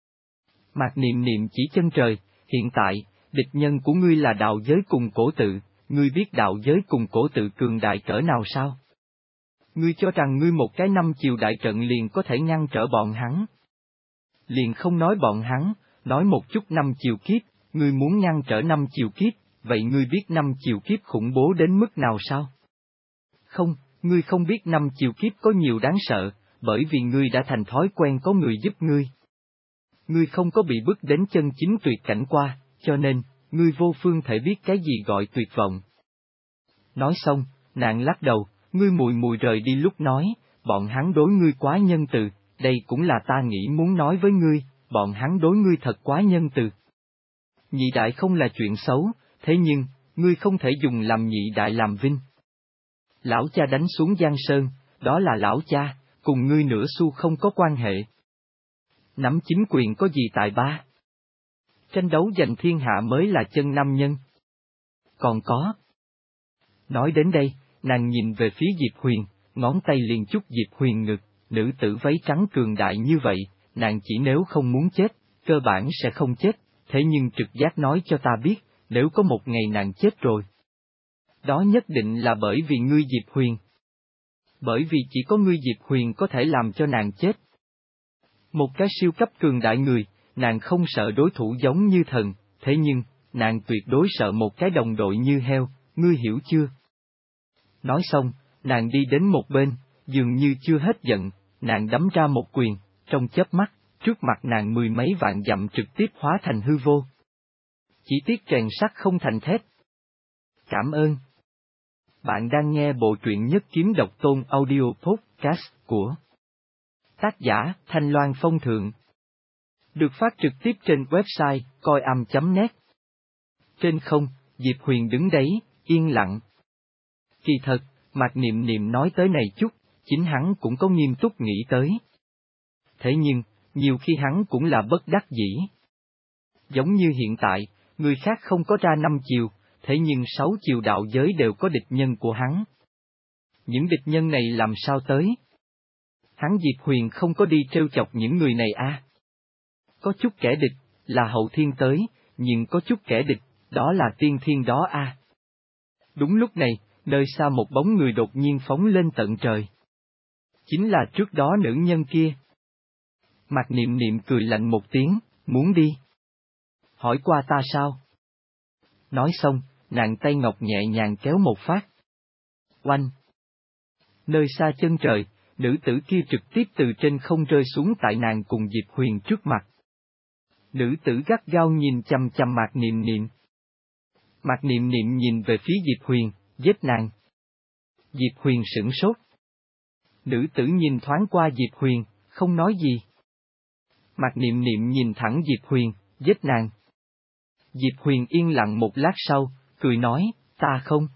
Mạc Niệm Niệm chỉ chân trời, hiện tại, địch nhân của ngươi là đạo giới cùng cổ tự, ngươi biết đạo giới cùng cổ tự cường đại cỡ nào sao? Ngươi cho rằng ngươi một cái 5 chiều đại trận liền có thể ngăn trở bọn hắn? Liền không nói bọn hắn, Nói một chút năm chiều kiếp, ngươi muốn ngăn trở năm chiều kiếp, vậy ngươi biết năm chiều kiếp khủng bố đến mức nào sao? Không, ngươi không biết năm chiều kiếp có nhiều đáng sợ, bởi vì ngươi đã thành thói quen có người giúp ngươi. Ngươi không có bị bước đến chân chính tuyệt cảnh qua, cho nên, ngươi vô phương thể biết cái gì gọi tuyệt vọng. Nói xong, nàng lắc đầu, ngươi mùi mùi rời đi lúc nói, bọn hắn đối ngươi quá nhân từ, đây cũng là ta nghĩ muốn nói với ngươi, bọn hắn đối ngươi thật quá nhân từ. Nhị đại không là chuyện xấu, thế nhưng, ngươi không thể dùng làm nhị đại làm vinh. Lão cha đánh xuống Giang Sơn, đó là lão cha, cùng ngươi nửa xu không có quan hệ. Nắm chính quyền có gì tại ba? Tranh đấu giành thiên hạ mới là chân nam nhân. Còn có. Nói đến đây, nàng nhìn về phía Diệp Huyền, ngón tay liền chút Diệp Huyền ngực, nữ tử váy trắng cường đại như vậy, nàng chỉ nếu không muốn chết, cơ bản sẽ không chết, thế nhưng trực giác nói cho ta biết, nếu có một ngày nàng chết rồi. Đó nhất định là bởi vì ngươi Diệp Huyền. Bởi vì chỉ có ngươi Diệp Huyền có thể làm cho nàng chết. Một cái siêu cấp cường đại người, nàng không sợ đối thủ giống như thần, thế nhưng, nàng tuyệt đối sợ một cái đồng đội như heo, ngươi hiểu chưa? Nói xong, nàng đi đến một bên, dường như chưa hết giận, nàng đấm ra một quyền, trong chớp mắt, trước mặt nàng mười mấy vạn dặm trực tiếp hóa thành hư vô. Chỉ tiếc rèn sắt không thành thép. Cảm ơn. Bạn đang nghe bộ truyện Nhất Kiếm Độc Tôn Audio Podcast của tác giả Thanh Loan Phong Thượng. Được phát trực tiếp trên website coiam.net. Trên không, Diệp Huyền đứng đấy, yên lặng. Kỳ thật, Mạc Niệm Niệm nói tới này chút, chính hắn cũng có nghiêm túc nghĩ tới. Thế nhưng, nhiều khi hắn cũng là bất đắc dĩ. Giống như hiện tại, người khác không có ra 5 chiều, thế nhưng 6 chiều đạo giới đều có địch nhân của hắn. Những địch nhân này làm sao tới? Hắn Diệp Huyền không có đi trêu chọc những người này à? Có chút kẻ địch, là hậu thiên tới, nhưng có chút kẻ địch, đó là tiên thiên đó à? Đúng lúc này, nơi xa một bóng người đột nhiên phóng lên tận trời. Chính là trước đó nữ nhân kia. Mạc Niệm Niệm cười lạnh một tiếng, muốn đi. Hỏi qua ta sao? Nói xong, nàng tay ngọc nhẹ nhàng kéo một phát. Oanh! Nơi xa chân trời, nữ tử kia trực tiếp từ trên không rơi xuống tại nàng cùng Diệp Huyền trước mặt. Nữ tử gắt gao nhìn chằm chằm Mạc Niệm Niệm. Mạc Niệm Niệm nhìn về phía Diệp Huyền, giết nàng. Diệp Huyền sửng sốt. Nữ tử nhìn thoáng qua Diệp Huyền, không nói gì. Mạc Niệm Niệm nhìn thẳng Diệp Huyền, giết nàng. Diệp Huyền yên lặng một lát sau, cười nói, ta không.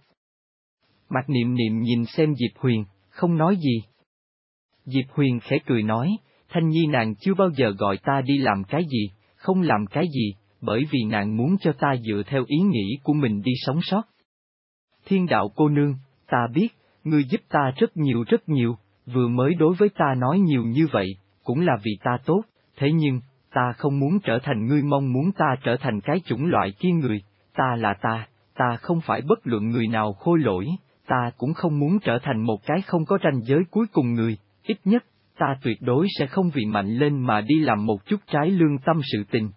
Mạc Niệm Niệm nhìn xem Diệp Huyền, không nói gì. Diệp Huyền khẽ cười nói, Thanh Nhi nàng chưa bao giờ gọi ta đi làm cái gì, không làm cái gì, bởi vì nàng muốn cho ta dựa theo ý nghĩ của mình đi sống sót. Thiên đạo cô nương, ta biết, ngươi giúp ta rất nhiều, vừa mới đối với ta nói nhiều như vậy, cũng là vì ta tốt, thế nhưng, ta không muốn trở thành ngươi mong muốn ta trở thành cái chủng loại kia người, ta là ta không phải bất luận người nào khôi lỗi, ta cũng không muốn trở thành một cái không có ranh giới cuối cùng người, ít nhất, ta tuyệt đối sẽ không vì mạnh lên mà đi làm một chút trái lương tâm sự tình.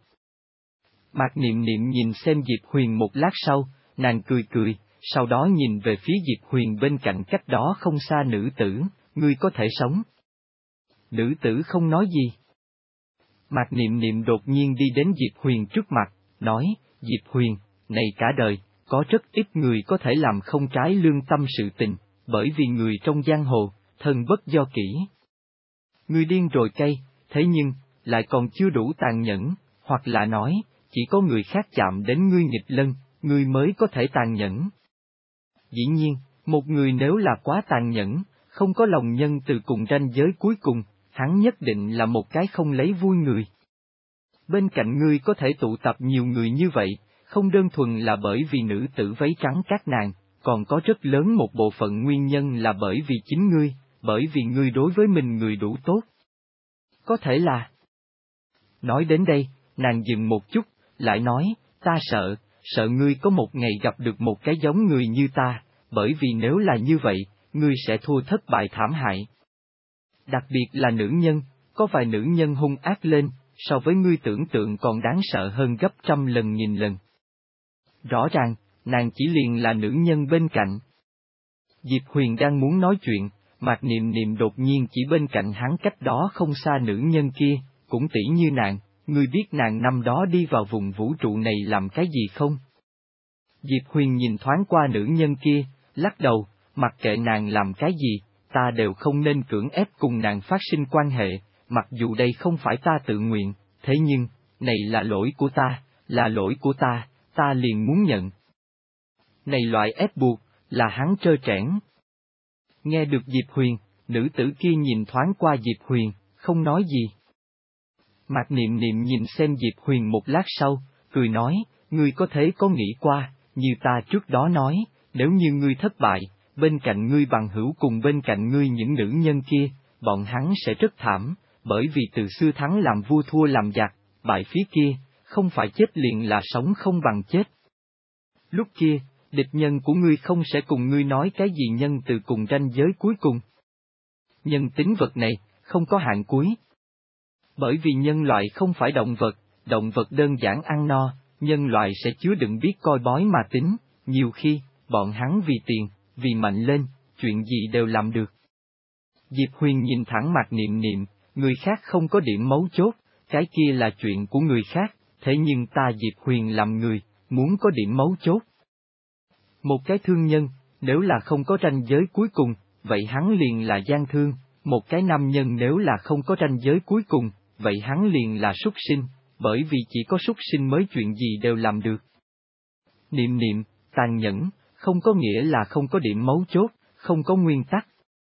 Mạc Niệm Niệm nhìn xem Diệp Huyền một lát sau, nàng cười cười, sau đó nhìn về phía Diệp Huyền bên cạnh cách đó không xa nữ tử, ngươi có thể sống. Nữ tử không nói gì. Mạc Niệm Niệm đột nhiên đi đến Diệp Huyền trước mặt, nói, Diệp Huyền, này cả đời, có rất ít người có thể làm không trái lương tâm sự tình, bởi vì người trong giang hồ, thân bất do kỷ. Ngươi điên rồi cây, thế nhưng, lại còn chưa đủ tàn nhẫn, hoặc là nói, chỉ có người khác chạm đến ngươi nghịch lân, ngươi mới có thể tàn nhẫn. Dĩ nhiên, một người nếu là quá tàn nhẫn, không có lòng nhân từ cùng ranh giới cuối cùng, hắn nhất định là một cái không lấy vui người. Bên cạnh ngươi có thể tụ tập nhiều người như vậy, không đơn thuần là bởi vì nữ tử váy trắng các nàng, còn có rất lớn một bộ phận nguyên nhân là bởi vì chính ngươi, bởi vì ngươi đối với mình người đủ tốt. Có thể là... Nói đến đây, nàng dừng một chút, lại nói, ta sợ ngươi có một ngày gặp được một cái giống người như ta, bởi vì nếu là như vậy, ngươi sẽ thua thất bại thảm hại. Đặc biệt là nữ nhân, có vài nữ nhân hung ác lên, so với ngươi tưởng tượng còn đáng sợ hơn gấp trăm lần nghìn lần. Rõ ràng, nàng chỉ liền là nữ nhân bên cạnh. Diệp Huyền đang muốn nói chuyện, Mạc Niệm Niệm đột nhiên chỉ bên cạnh hắn cách đó không xa nữ nhân kia, cũng tỷ như nàng, ngươi biết nàng năm đó đi vào vùng vũ trụ này làm cái gì không? Diệp Huyền nhìn thoáng qua nữ nhân kia, lắc đầu, mặc kệ nàng làm cái gì, ta đều không nên cưỡng ép cùng nàng phát sinh quan hệ, mặc dù đây không phải ta tự nguyện, thế nhưng, này là lỗi của ta, là lỗi của ta liền muốn nhận. Này loại ép buộc, là hắn trơ trẽn. Nghe được Diệp Huyền, nữ tử kia nhìn thoáng qua Diệp Huyền, không nói gì. Mạc Niệm Niệm nhìn xem Diệp Huyền một lát sau, cười nói, ngươi có thể có nghĩ qua, như ta trước đó nói, nếu như ngươi thất bại, bên cạnh ngươi bằng hữu cùng bên cạnh ngươi những nữ nhân kia, bọn hắn sẽ rất thảm, bởi vì từ xưa thắng làm vua thua làm giặc, bại phía kia, không phải chết liền là sống không bằng chết. Lúc kia, địch nhân của ngươi không sẽ cùng ngươi nói cái gì nhân từ cùng ranh giới cuối cùng. Nhân tính vật này, không có hạn cuối. Bởi vì nhân loại không phải động vật đơn giản ăn no, nhân loại sẽ chứa đựng biết coi bói mà tính, nhiều khi, bọn hắn vì tiền, vì mạnh lên, chuyện gì đều làm được. Diệp Huyền nhìn thẳng Mạc Niệm Niệm, người khác không có điểm mấu chốt, cái kia là chuyện của người khác, thế nhưng ta Diệp Huyền làm người, muốn có điểm mấu chốt. Một cái thương nhân, nếu là không có ranh giới cuối cùng, vậy hắn liền là gian thương, một cái nam nhân nếu là không có ranh giới cuối cùng, vậy hắn liền là súc sinh, bởi vì chỉ có súc sinh mới chuyện gì đều làm được. Niệm niệm, tàn nhẫn, không có nghĩa là không có điểm mấu chốt, không có nguyên tắc.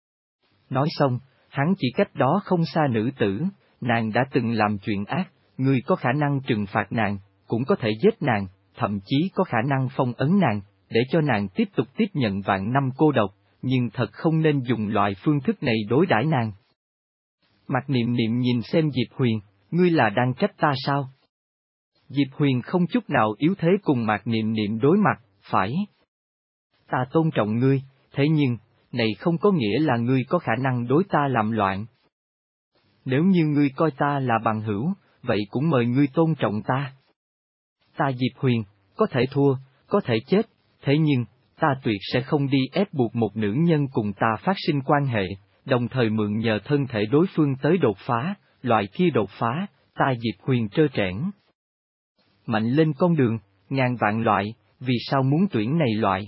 Nói xong, hắn chỉ cách đó không xa nữ tử, nàng đã từng làm chuyện ác, ngươi có khả năng trừng phạt nàng, cũng có thể giết nàng, thậm chí có khả năng phong ấn nàng, để cho nàng tiếp tục tiếp nhận vạn năm cô độc, nhưng thật không nên dùng loại phương thức này đối đãi nàng. Mạc Niệm Niệm nhìn xem Diệp Huyền, ngươi là đang trách ta sao? Diệp Huyền không chút nào yếu thế cùng Mạc Niệm Niệm đối mặt, phải. Ta tôn trọng ngươi, thế nhưng, này không có nghĩa là ngươi có khả năng đối ta làm loạn. Nếu như ngươi coi ta là bằng hữu, vậy cũng mời ngươi tôn trọng ta. Ta Diệp Huyền, có thể thua, có thể chết, thế nhưng, ta tuyệt sẽ không đi ép buộc một nữ nhân cùng ta phát sinh quan hệ, đồng thời mượn nhờ thân thể đối phương tới đột phá, loại kia đột phá, ta Diệp Huyền trơ trẽn. Mạnh lên con đường, ngàn vạn loại, vì sao muốn tuyển này loại?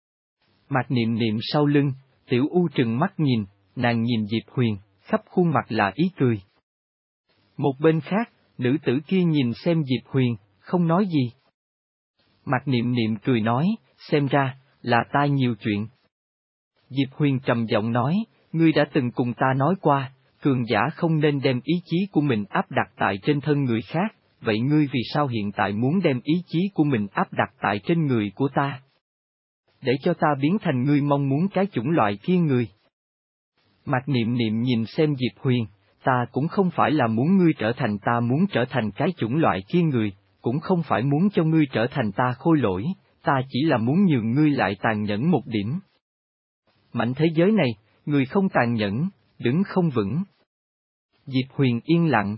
Mạc Niệm Niệm sau lưng, Tiểu U trừng mắt nhìn, nàng nhìn Diệp Huyền, khắp khuôn mặt là ý cười. Một bên khác, nữ tử kia nhìn xem Diệp Huyền, không nói gì. Mạc Niệm Niệm cười nói, xem ra, là ta nhiều chuyện. Diệp Huyền trầm giọng nói, ngươi đã từng cùng ta nói qua, cường giả không nên đem ý chí của mình áp đặt tại trên thân người khác, vậy ngươi vì sao hiện tại muốn đem ý chí của mình áp đặt tại trên người của ta? Để cho ta biến thành ngươi mong muốn cái chủng loại kia người. Mạc Niệm Niệm nhìn xem Diệp Huyền, ta cũng không phải là muốn ngươi trở thành ta muốn trở thành cái chủng loại kia người, cũng không phải muốn cho ngươi trở thành ta khôi lỗi, ta chỉ là muốn nhường ngươi lại tàn nhẫn một điểm. Mảnh thế giới này, người không tàn nhẫn, đứng không vững. Diệp Huyền yên lặng.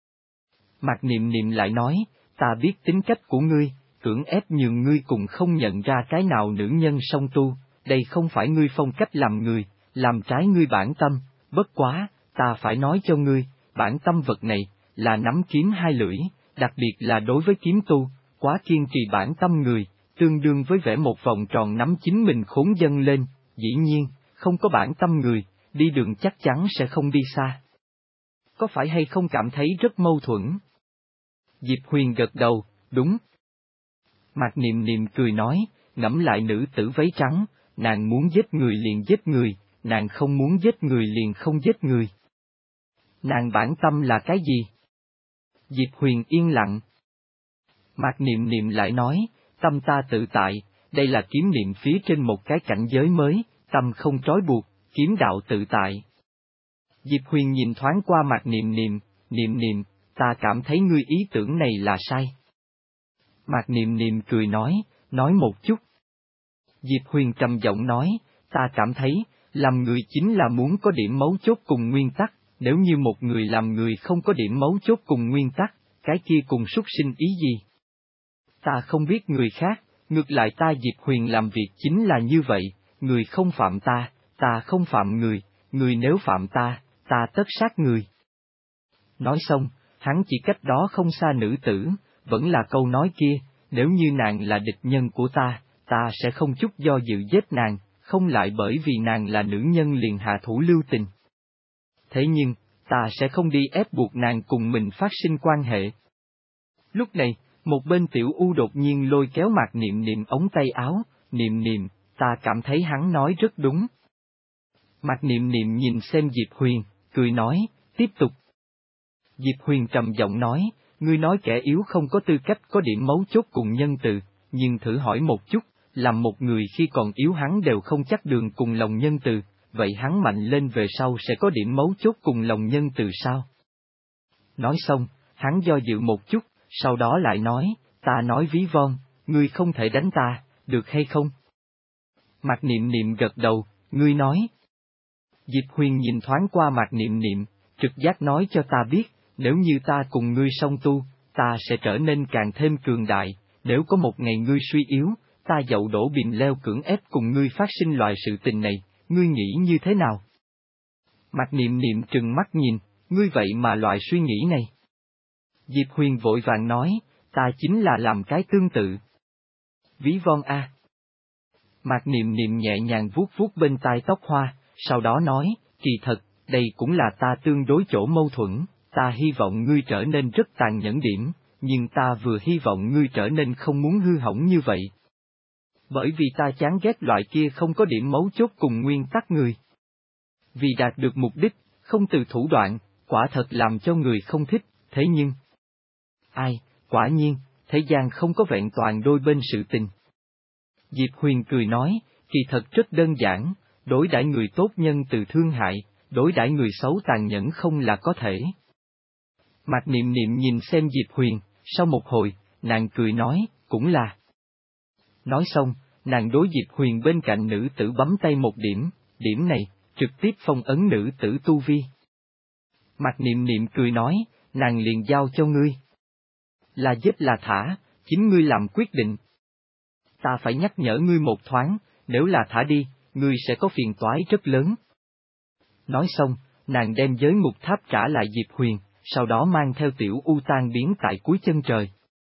Mạc Niệm Niệm lại nói, ta biết tính cách của ngươi, cưỡng ép nhường ngươi cùng không nhận ra cái nào nữ nhân song tu, đây không phải ngươi phong cách làm người, làm trái ngươi bản tâm, bất quá, ta phải nói cho ngươi, bản tâm vật này, là nắm kiếm hai lưỡi, đặc biệt là đối với kiếm tu, quá kiên trì bản tâm người, tương đương với vẽ một vòng tròn nắm chính mình khốn dâng lên, dĩ nhiên, không có bản tâm người, đi đường chắc chắn sẽ không đi xa. Có phải hay không cảm thấy rất mâu thuẫn? Diệp Huyền gật đầu, đúng. Mạc Niệm Niệm cười nói, ngẫm lại nữ tử váy trắng, nàng muốn giết người liền giết người, nàng không muốn giết người liền không giết người. Nàng bản tâm là cái gì? Diệp Huyền yên lặng. Mạc Niệm Niệm lại nói, tâm ta tự tại, đây là kiếm niệm phía trên một cái cảnh giới mới, tâm không trói buộc, kiếm đạo tự tại. Diệp Huyền nhìn thoáng qua Mạc Niệm Niệm, Niệm Niệm, ta cảm thấy ngươi ý tưởng này là sai. Mạc Niệm Niệm cười nói một chút. Diệp Huyền trầm giọng nói, ta cảm thấy, làm người chính là muốn có điểm mấu chốt cùng nguyên tắc, nếu như một người làm người không có điểm mấu chốt cùng nguyên tắc, cái kia cùng súc sinh ý gì? Ta không biết người khác, ngược lại ta Diệp Huyền làm việc chính là như vậy, người không phạm ta, ta không phạm người nếu phạm ta, ta tất sát người. Nói xong, hắn chỉ cách đó không xa nữ tử, vẫn là câu nói kia, nếu như nàng là địch nhân của ta sẽ không chút do dự giết nàng, không lại bởi vì nàng là nữ nhân liền hạ thủ lưu tình. Thế nhưng, ta sẽ không đi ép buộc nàng cùng mình phát sinh quan hệ. Lúc này, một bên Tiểu U đột nhiên lôi kéo Mạc Niệm Niệm ống tay áo, Niệm Niệm, ta cảm thấy hắn nói rất đúng. Mạc Niệm Niệm nhìn xem Diệp Huyền, cười nói, tiếp tục. Diệp Huyền trầm giọng nói, ngươi nói kẻ yếu không có tư cách có điểm mấu chốt cùng nhân từ, nhưng thử hỏi một chút, làm một người khi còn yếu hắn đều không chắc đường cùng lòng nhân từ, vậy hắn mạnh lên về sau sẽ có điểm mấu chốt cùng lòng nhân từ sao? Nói xong, hắn do dự một chút, sau đó lại nói, ta nói ví von, ngươi không thể đánh ta, được hay không? Mạc Niệm Niệm gật đầu, ngươi nói. Diệp Huyền nhìn thoáng qua Mạc Niệm Niệm, trực giác nói cho ta biết, nếu như ta cùng ngươi song tu, ta sẽ trở nên càng thêm cường đại, nếu có một ngày ngươi suy yếu, ta dậu đổ bìm leo cưỡng ép cùng ngươi phát sinh loại sự tình này, ngươi nghĩ như thế nào? Mạc Niệm Niệm trừng mắt nhìn, ngươi vậy mà loại suy nghĩ này. Diệp Huyền vội vàng nói, ta chính là làm cái tương tự. Ví von a. Mạc Niệm Niệm nhẹ nhàng vuốt vuốt bên tai tóc hoa, sau đó nói, kỳ thật, đây cũng là ta tương đối chỗ mâu thuẫn, ta hy vọng ngươi trở nên rất tàn nhẫn điểm, nhưng ta vừa hy vọng ngươi trở nên không muốn hư hỏng như vậy. Bởi vì ta chán ghét loại kia không có điểm mấu chốt cùng nguyên tắc người. Vì đạt được mục đích, không từ thủ đoạn, quả thật làm cho người không thích, thế nhưng... quả nhiên, thế gian không có vẹn toàn đôi bên sự tình. Diệp Huyền cười nói, kỳ thật rất đơn giản, đối đãi người tốt nhân từ thương hại, đối đãi người xấu tàn nhẫn không là có thể. Mạc Niệm Niệm nhìn xem Diệp Huyền, sau một hồi, nàng cười nói, cũng là. Nói xong, nàng đối Diệp Huyền bên cạnh nữ tử bấm tay một điểm, điểm này, trực tiếp phong ấn nữ tử tu vi. Mạc Niệm Niệm cười nói, nàng liền giao cho ngươi. Là giết là thả, chính ngươi làm quyết định. Ta phải nhắc nhở ngươi một thoáng, nếu là thả đi, ngươi sẽ có phiền toái rất lớn. Nói xong, nàng đem giới ngục tháp trả lại Diệp Huyền, sau đó mang theo Tiểu U tan biến tại cuối chân trời.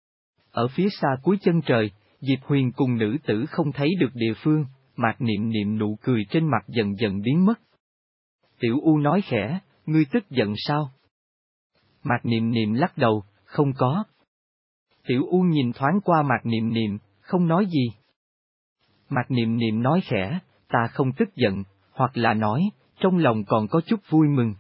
Ở phía xa cuối chân trời, Diệp Huyền cùng nữ tử không thấy được địa phương, Mạc Niệm Niệm nụ cười trên mặt dần dần biến mất. Tiểu U nói khẽ, ngươi tức giận sao? Mạc Niệm Niệm lắc đầu, không có. Tiểu U nhìn thoáng qua Mạc Niệm Niệm, không nói gì. Mạc Niệm Niệm nói khẽ, ta không tức giận, hoặc là nói, trong lòng còn có chút vui mừng.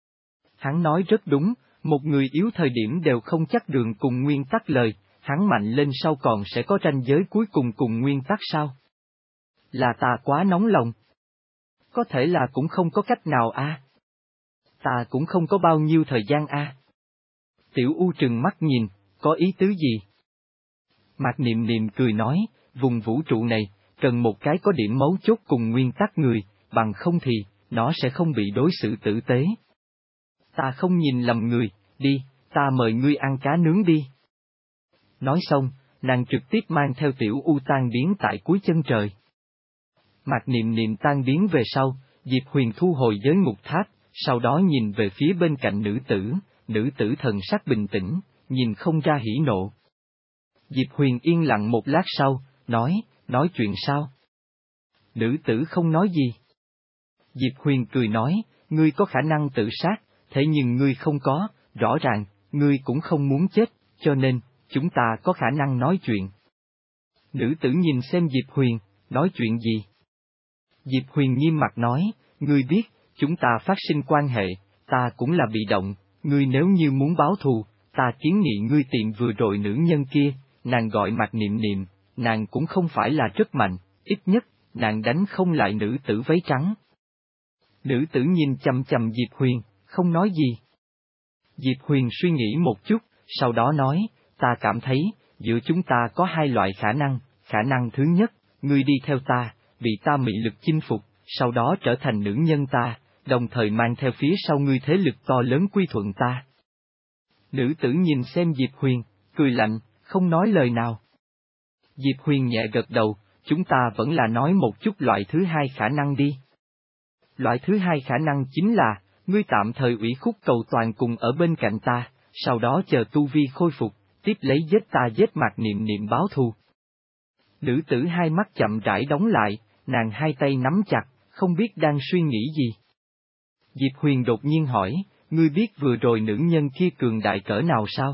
Hắn nói rất đúng, một người yếu thời điểm đều không chắc đường cùng nguyên tắc lời, hắn mạnh lên sau còn sẽ có ranh giới cuối cùng cùng nguyên tắc sao? Là ta quá nóng lòng. Có thể là cũng không có cách nào a. Ta cũng không có bao nhiêu thời gian a. Tiểu U trừng mắt nhìn, có ý tứ gì? Mạc Niệm Niệm cười nói, vùng vũ trụ này, cần một cái có điểm mấu chốt cùng nguyên tắc người, bằng không thì, nó sẽ không bị đối xử tử tế. Ta không nhìn lầm người, đi, ta mời ngươi ăn cá nướng đi. Nói xong, nàng trực tiếp mang theo Tiểu U tan biến tại cuối chân trời. Mạc Niệm Niệm tan biến về sau, Diệp Huyền thu hồi giới ngục tháp, sau đó nhìn về phía bên cạnh nữ tử thần sắc bình tĩnh, nhìn không ra hỉ nộ. Diệp Huyền yên lặng một lát sau, nói chuyện sao? Nữ tử không nói gì. Diệp Huyền cười nói, ngươi có khả năng tự sát, thế nhưng ngươi không có, rõ ràng, ngươi cũng không muốn chết, cho nên, chúng ta có khả năng nói chuyện. Nữ tử nhìn xem Diệp Huyền, nói chuyện gì? Diệp Huyền nghiêm mặt nói, ngươi biết, chúng ta phát sinh quan hệ, ta cũng là bị động, ngươi nếu như muốn báo thù, ta kiến nghị ngươi tìm vừa rồi nữ nhân kia, nàng gọi Mạc Niệm Niệm, nàng cũng không phải là rất mạnh, ít nhất, nàng đánh không lại nữ tử váy trắng. Nữ tử nhìn chằm chằm Diệp Huyền, không nói gì. Diệp Huyền suy nghĩ một chút, sau đó nói, ta cảm thấy, giữa chúng ta có hai loại khả năng thứ nhất, ngươi đi theo ta, bị ta mị lực chinh phục, sau đó trở thành nữ nhân ta, đồng thời mang theo phía sau ngươi thế lực to lớn quy thuận ta. Nữ tử nhìn xem Diệp Huyền, cười lạnh, không nói lời nào. Diệp Huyền nhẹ gật đầu, chúng ta vẫn là nói một chút loại thứ hai khả năng đi. Loại thứ hai khả năng chính là, ngươi tạm thời ủy khúc cầu toàn cùng ở bên cạnh ta, sau đó chờ tu vi khôi phục, tiếp lấy giết Mạc Niệm Niệm báo thù. Nữ tử hai mắt chậm rãi đóng lại, nàng hai tay nắm chặt, không biết đang suy nghĩ gì. Diệp Huyền đột nhiên hỏi, ngươi biết vừa rồi nữ nhân kia cường đại cỡ nào sao?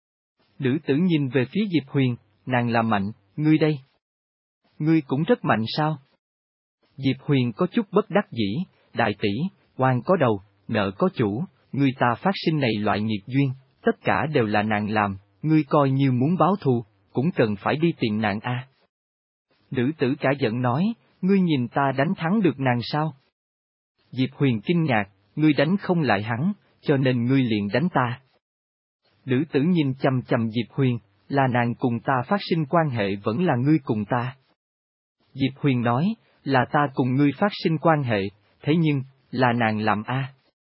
Nữ tử nhìn về phía Diệp Huyền, nàng là mạnh, ngươi đây. Ngươi cũng rất mạnh sao? Diệp Huyền có chút bất đắc dĩ, đại tỷ, oan có đầu, nợ có chủ, người ta phát sinh này loại nghiệt duyên, tất cả đều là nàng làm, ngươi coi như muốn báo thù, cũng cần phải đi tìm nàng a. Nữ tử cả giận nói, ngươi nhìn ta đánh thắng được nàng sao? Diệp Huyền kinh ngạc, ngươi đánh không lại hắn, cho nên ngươi liền đánh ta. Nữ tử nhìn chằm chằm Diệp Huyền, là nàng cùng ta phát sinh quan hệ vẫn là ngươi cùng ta. Diệp Huyền nói, là ta cùng ngươi phát sinh quan hệ, thế nhưng, là nàng làm a.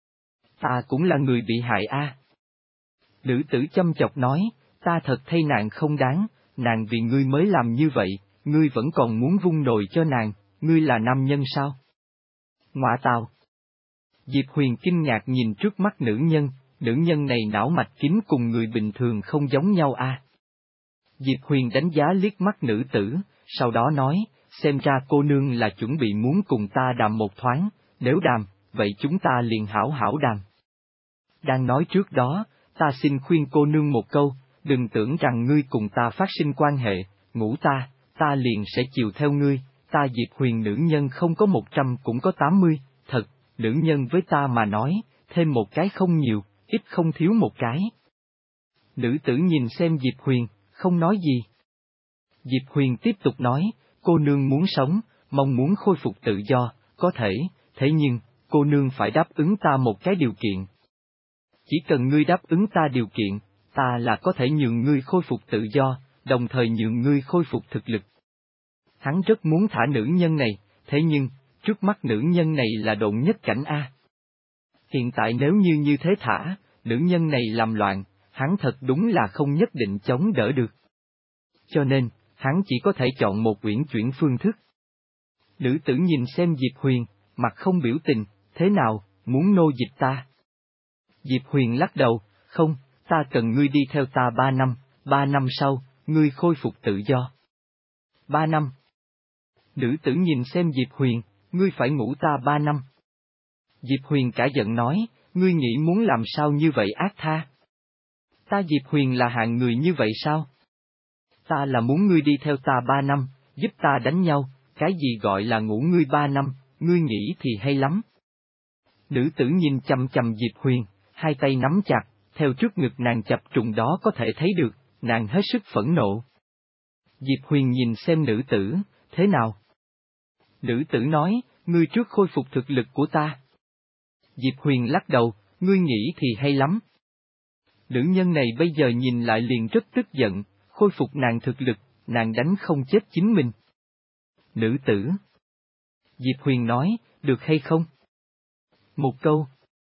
Ta cũng là người bị hại a. Nữ tử châm chọc nói, ta thật thay nàng không đáng, nàng vì ngươi mới làm như vậy, ngươi vẫn còn muốn vung nồi cho nàng, ngươi là nam nhân sao? Ngoạ tào. Diệp Huyền kinh ngạc nhìn trước mắt nữ nhân này não mạch kín cùng người bình thường không giống nhau a. Diệp Huyền đánh giá liếc mắt nữ tử, sau đó nói, xem ra cô nương là chuẩn bị muốn cùng ta đàm một thoáng, nếu đàm, vậy chúng ta liền hảo hảo đàm. Đang nói trước đó, ta xin khuyên cô nương một câu, đừng tưởng rằng ngươi cùng ta phát sinh quan hệ, ngủ ta liền sẽ chiều theo ngươi, ta Diệp Huyền nữ nhân không có 100 cũng có 80, thật, nữ nhân với ta mà nói, thêm một cái không nhiều, ít không thiếu một cái. Nữ tử nhìn xem Diệp Huyền, không nói gì. Diệp Huyền tiếp tục nói, cô nương muốn sống, mong muốn khôi phục tự do, có thể, thế nhưng, cô nương phải đáp ứng ta một cái điều kiện. Chỉ cần ngươi đáp ứng ta điều kiện, ta là có thể nhường ngươi khôi phục tự do, đồng thời nhường ngươi khôi phục thực lực. Hắn rất muốn thả nữ nhân này, thế nhưng, trước mắt nữ nhân này là độn nhất cảnh A. Hiện tại nếu như thế thả, nữ nhân này làm loạn, hắn thật đúng là không nhất định chống đỡ được. Cho nên, hắn chỉ có thể chọn một uyển chuyển phương thức. Nữ tử nhìn xem Diệp Huyền, mặt không biểu tình, thế nào, muốn nô dịch ta? Diệp Huyền lắc đầu, không, ta cần ngươi đi theo ta 3 năm sau, ngươi khôi phục tự do. 3 năm. Nữ tử nhìn xem Diệp Huyền, ngươi phải ngủ ta 3 năm. Diệp Huyền cả giận nói, ngươi nghĩ muốn làm sao như vậy ác tha? Ta Diệp Huyền là hạng người như vậy sao? Ta là muốn ngươi đi theo ta 3 năm, giúp ta đánh nhau, cái gì gọi là ngủ ngươi 3 năm, ngươi nghĩ thì hay lắm. Nữ tử nhìn chằm chằm Diệp Huyền, hai tay nắm chặt, theo trước ngực nàng chập trùng đó có thể thấy được, nàng hết sức phẫn nộ. Diệp Huyền nhìn xem nữ tử, thế nào? Nữ tử nói, ngươi trước khôi phục thực lực của ta. Diệp Huyền lắc đầu, ngươi nghĩ thì hay lắm. Nữ nhân này bây giờ nhìn lại liền rất tức giận, khôi phục nàng thực lực, nàng đánh không chết chính mình. Nữ tử. Diệp Huyền nói, được hay không? Một câu.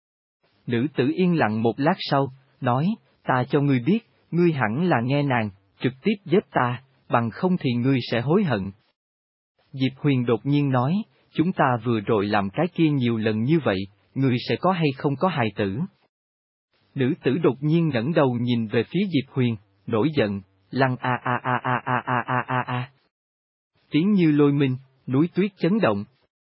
Nữ tử yên lặng một lát sau, nói, ta cho ngươi biết, ngươi hẳn là nghe nàng, trực tiếp giết ta, bằng không thì ngươi sẽ hối hận. Diệp Huyền đột nhiên nói, chúng ta vừa rồi làm cái kia nhiều lần như vậy, ngươi sẽ có hay không có hài tử? Nữ tử đột nhiên ngẩng đầu nhìn về phía Diệp Huyền, nổi giận, lăng a a a a a a a a a. Tiếng như lôi minh, núi tuyết chấn động.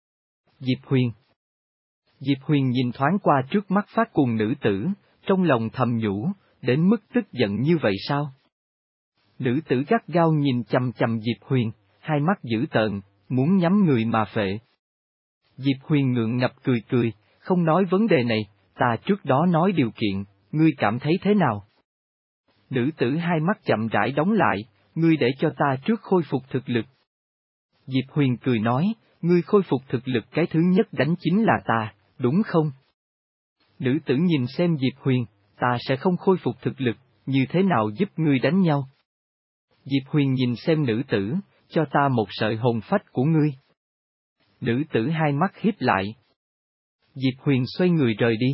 Diệp Huyền nhìn thoáng qua trước mắt phát cuồng nữ tử, trong lòng thầm nhủ, đến mức tức giận như vậy sao? Nữ tử gắt gao nhìn chằm chằm Diệp Huyền, hai mắt dữ tợn, muốn nhắm người mà phệ. Diệp Huyền ngượng ngập cười cười, không nói vấn đề này, ta trước đó nói điều kiện, ngươi cảm thấy thế nào? Nữ tử hai mắt chậm rãi đóng lại, ngươi để cho ta trước khôi phục thực lực. Diệp Huyền cười nói, ngươi khôi phục thực lực cái thứ nhất đánh chính là ta, đúng không? Nữ tử nhìn xem Diệp Huyền, ta sẽ không khôi phục thực lực, như thế nào giúp ngươi đánh nhau? Diệp Huyền nhìn xem nữ tử, cho ta một sợi hồn phách của ngươi. Nữ tử hai mắt híp lại. Diệp Huyền xoay người rời đi.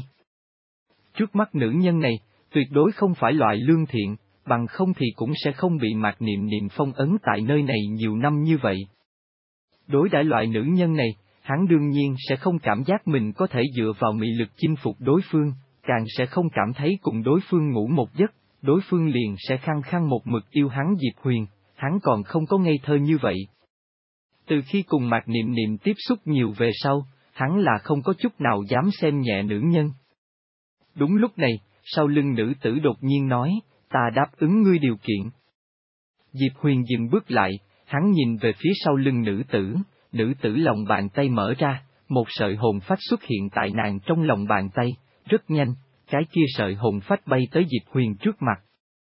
Trước mắt nữ nhân này, tuyệt đối không phải loại lương thiện, bằng không thì cũng sẽ không bị Mạc Niệm Niệm phong ấn tại nơi này nhiều năm như vậy. Đối đãi loại nữ nhân này, hắn đương nhiên sẽ không cảm giác mình có thể dựa vào mị lực chinh phục đối phương, càng sẽ không cảm thấy cùng đối phương ngủ một giấc, đối phương liền sẽ khăng khăng một mực yêu hắn. Diệp Huyền, hắn còn không có ngây thơ như vậy. Từ khi cùng Mạc Niệm Niệm tiếp xúc nhiều về sau, hắn là không có chút nào dám xem nhẹ nữ nhân. Đúng lúc này, sau lưng nữ tử đột nhiên nói, ta đáp ứng ngươi điều kiện. Diệp Huyền dừng bước lại, hắn nhìn về phía sau lưng nữ tử lòng bàn tay mở ra, một sợi hồn phách xuất hiện tại nàng trong lòng bàn tay, rất nhanh, cái kia sợi hồn phách bay tới Diệp Huyền trước mặt.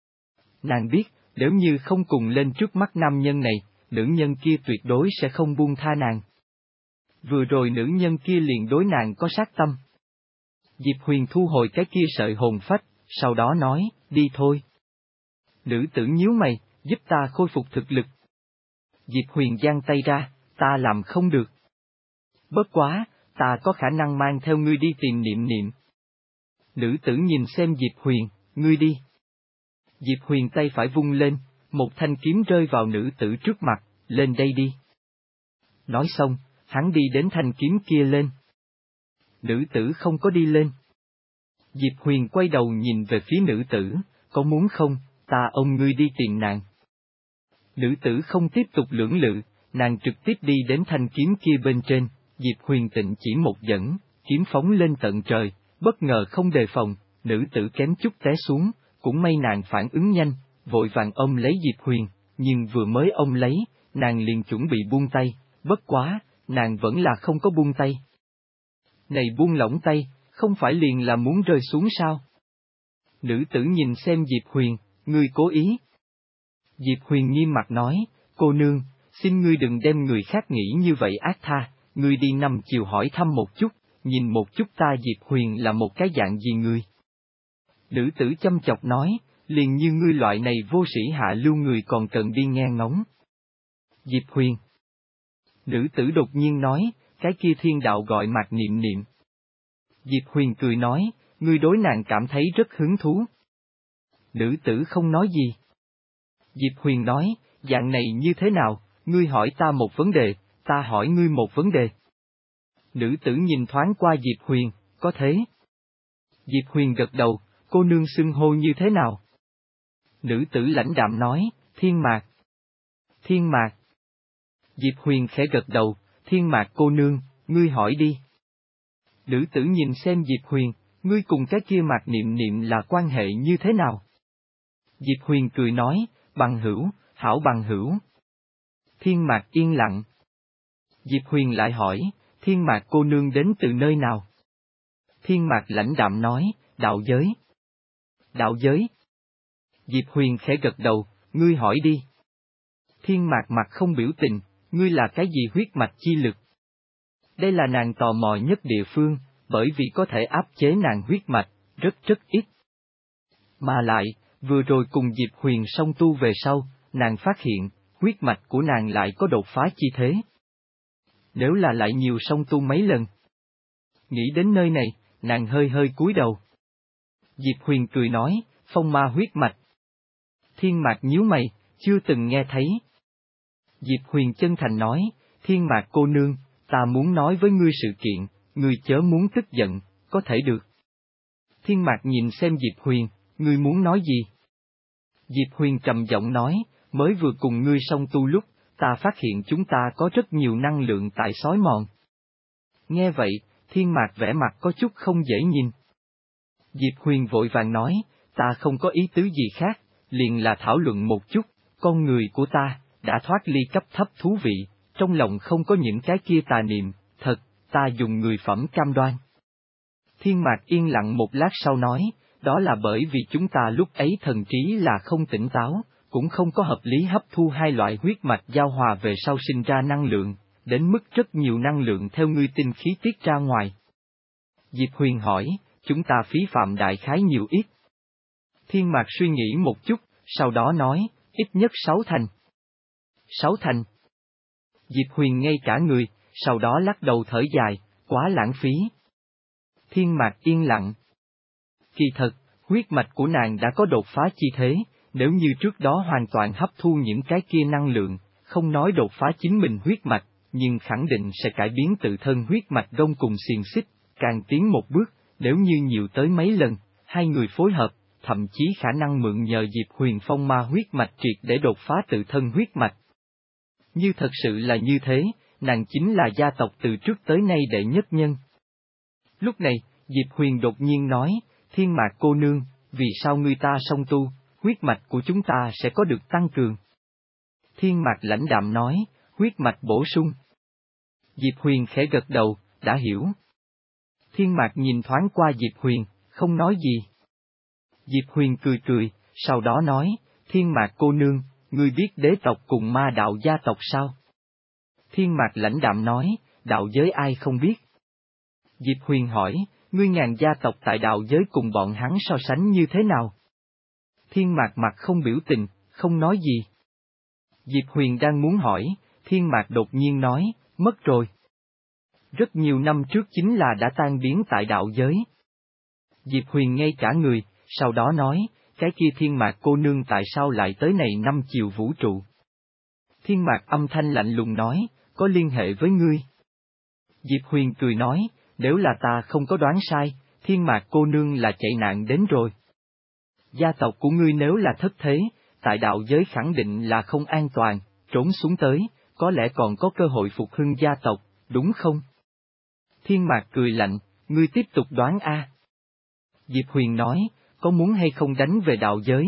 Nàng biết, nếu như không cùng lên trước mắt nam nhân này, nữ nhân kia tuyệt đối sẽ không buông tha nàng. Vừa rồi nữ nhân kia liền đối nàng có sát tâm. Diệp Huyền thu hồi cái kia sợi hồn phách, sau đó nói, đi thôi. Nữ tử nhíu mày, giúp ta khôi phục thực lực. Diệp Huyền giang tay ra, ta làm không được. Bất quá, ta có khả năng mang theo ngươi đi tìm Niệm Niệm. Nữ tử nhìn xem Diệp Huyền, ngươi đi. Diệp Huyền tay phải vung lên, một thanh kiếm rơi vào nữ tử trước mặt, lên đây đi. Nói xong, hắn đi đến thanh kiếm kia lên. Nữ tử không có đi lên. Diệp Huyền quay đầu nhìn về phía nữ tử, có muốn không, ta ôm ngươi đi tìm nàng. Nữ tử không tiếp tục lưỡng lự, nàng trực tiếp đi đến thanh kiếm kia bên trên, Diệp Huyền tịnh chỉ một dẫn, kiếm phóng lên tận trời, bất ngờ không đề phòng, nữ tử kém chút té xuống, cũng may nàng phản ứng nhanh, vội vàng ôm lấy Diệp Huyền, nhưng vừa mới ôm lấy, nàng liền chuẩn bị buông tay, bất quá, nàng vẫn là không có buông tay. Này buông lỏng tay, không phải liền là muốn rơi xuống sao? Nữ tử nhìn xem Diệp Huyền, ngươi cố ý. Diệp Huyền nghiêm mặt nói, cô nương, xin ngươi đừng đem người khác nghĩ như vậy ác tha, ngươi đi nằm chiều hỏi thăm một chút, nhìn một chút ta Diệp Huyền là một cái dạng gì người. Nữ tử chăm chọc nói, liền như ngươi loại này vô sĩ hạ lưu người còn cần đi nghe ngóng. Diệp Huyền. Nữ tử đột nhiên nói, cái kia thiên đạo gọi Mạc Niệm Niệm. Diệp Huyền cười nói, ngươi đối nàng cảm thấy rất hứng thú. Nữ tử không nói gì. Diệp Huyền nói, dạng này như thế nào, ngươi hỏi ta một vấn đề, ta hỏi ngươi một vấn đề. Nữ tử nhìn thoáng qua Diệp Huyền, có thế. Diệp Huyền gật đầu, cô nương xưng hô như thế nào? Nữ tử lãnh đạm nói, Thiên Mạc. Thiên Mạc. Diệp Huyền khẽ gật đầu, Thiên Mạc cô nương, ngươi hỏi đi. Nữ tử nhìn xem Diệp Huyền, ngươi cùng cái kia Mạc Niệm Niệm là quan hệ như thế nào? Diệp Huyền cười nói, bằng hữu, hảo bằng hữu. Thiên Mạc yên lặng. Diệp Huyền lại hỏi, Thiên Mạc cô nương đến từ nơi nào? Thiên Mạc lãnh đạm nói, đạo giới. Đạo giới. Diệp Huyền khẽ gật đầu, ngươi hỏi đi. Thiên Mạc mặt không biểu tình, ngươi là cái gì huyết mạch chi lực? Đây là nàng tò mò nhất địa phương, bởi vì có thể áp chế nàng huyết mạch, rất ít. Mà lại, vừa rồi cùng Diệp Huyền song tu về sau, nàng phát hiện, huyết mạch của nàng lại có đột phá chi thế. Nếu là lại nhiều song tu mấy lần. Nghĩ đến nơi này, nàng hơi cúi đầu. Diệp Huyền cười nói, phong ma huyết mạch. Thiên Mạc nhíu mày, chưa từng nghe thấy. Diệp Huyền chân thành nói, Thiên Mạc cô nương, ta muốn nói với ngươi sự kiện, ngươi chớ muốn tức giận, có thể được. Thiên Mạc nhìn xem Diệp Huyền, ngươi muốn nói gì? Diệp Huyền trầm giọng nói, mới vừa cùng ngươi song tu lúc, ta phát hiện chúng ta có rất nhiều năng lượng tại xói mòn. Nghe vậy, Thiên Mạc vẻ mặt có chút không dễ nhìn. Diệp Huyền vội vàng nói, ta không có ý tứ gì khác, liền là thảo luận một chút, con người của ta, đã thoát ly cấp thấp thú vị, trong lòng không có những cái kia tà niệm, thật, ta dùng người phẩm cam đoan. Thiên Mạc yên lặng một lát sau nói, đó là bởi vì chúng ta lúc ấy thần trí là không tỉnh táo, cũng không có hợp lý hấp thu hai loại huyết mạch giao hòa về sau sinh ra năng lượng, đến mức rất nhiều năng lượng theo ngươi tinh khí tiết ra ngoài. Diệp Huyền hỏi, chúng ta phí phạm đại khái nhiều ít? Thiên Mạc suy nghĩ một chút, sau đó nói, ít nhất 6 thành. 6 thành. Diệp Huyền ngay cả người, sau đó lắc đầu thở dài, quá lãng phí. Thiên Mạc yên lặng. Kỳ thật, huyết mạch của nàng đã có đột phá chi thế, nếu như trước đó hoàn toàn hấp thu những cái kia năng lượng, không nói đột phá chính mình huyết mạch, nhưng khẳng định sẽ cải biến tự thân huyết mạch gông cùng xiềng xích, càng tiến một bước, nếu như nhiều tới mấy lần, hai người phối hợp, thậm chí khả năng mượn nhờ Diệp Huyền phong ma huyết mạch triệt để đột phá tự thân huyết mạch. Như thật sự là như thế, nàng chính là gia tộc từ trước tới nay đệ nhất nhân. Lúc này, Diệp Huyền đột nhiên nói, Thiên Mạc cô nương, vì sao ngươi ta song tu, huyết mạch của chúng ta sẽ có được tăng cường. Thiên Mạc lãnh đạm nói, huyết mạch bổ sung. Diệp Huyền khẽ gật đầu, đã hiểu. Thiên Mạc nhìn thoáng qua Diệp Huyền, không nói gì. Diệp Huyền cười cười, sau đó nói, Thiên Mạc cô nương, ngươi biết đế tộc cùng ma đạo gia tộc sao? Thiên Mạc lãnh đạm nói, đạo giới ai không biết? Diệp Huyền hỏi, ngươi ngàn gia tộc tại đạo giới cùng bọn hắn so sánh như thế nào? Thiên Mạc mặt không biểu tình, không nói gì. Diệp Huyền đang muốn hỏi, Thiên Mạc đột nhiên nói, mất rồi. Rất nhiều năm trước chính là đã tan biến tại đạo giới. Diệp Huyền ngây cả người, sau đó nói, cái kia Thiên Mạc cô nương tại sao lại tới này năm chiều vũ trụ? Thiên Mạc âm thanh lạnh lùng nói, có liên hệ với ngươi. Diệp Huyền cười nói, nếu là ta không có đoán sai, Thiên Mạc cô nương là chạy nạn đến rồi. Gia tộc của ngươi nếu là thất thế, tại đạo giới khẳng định là không an toàn, trốn xuống tới, có lẽ còn có cơ hội phục hưng gia tộc, đúng không? Thiên Mạc cười lạnh, ngươi tiếp tục đoán a. Diệp Huyền nói, có muốn hay không đánh về đạo giới?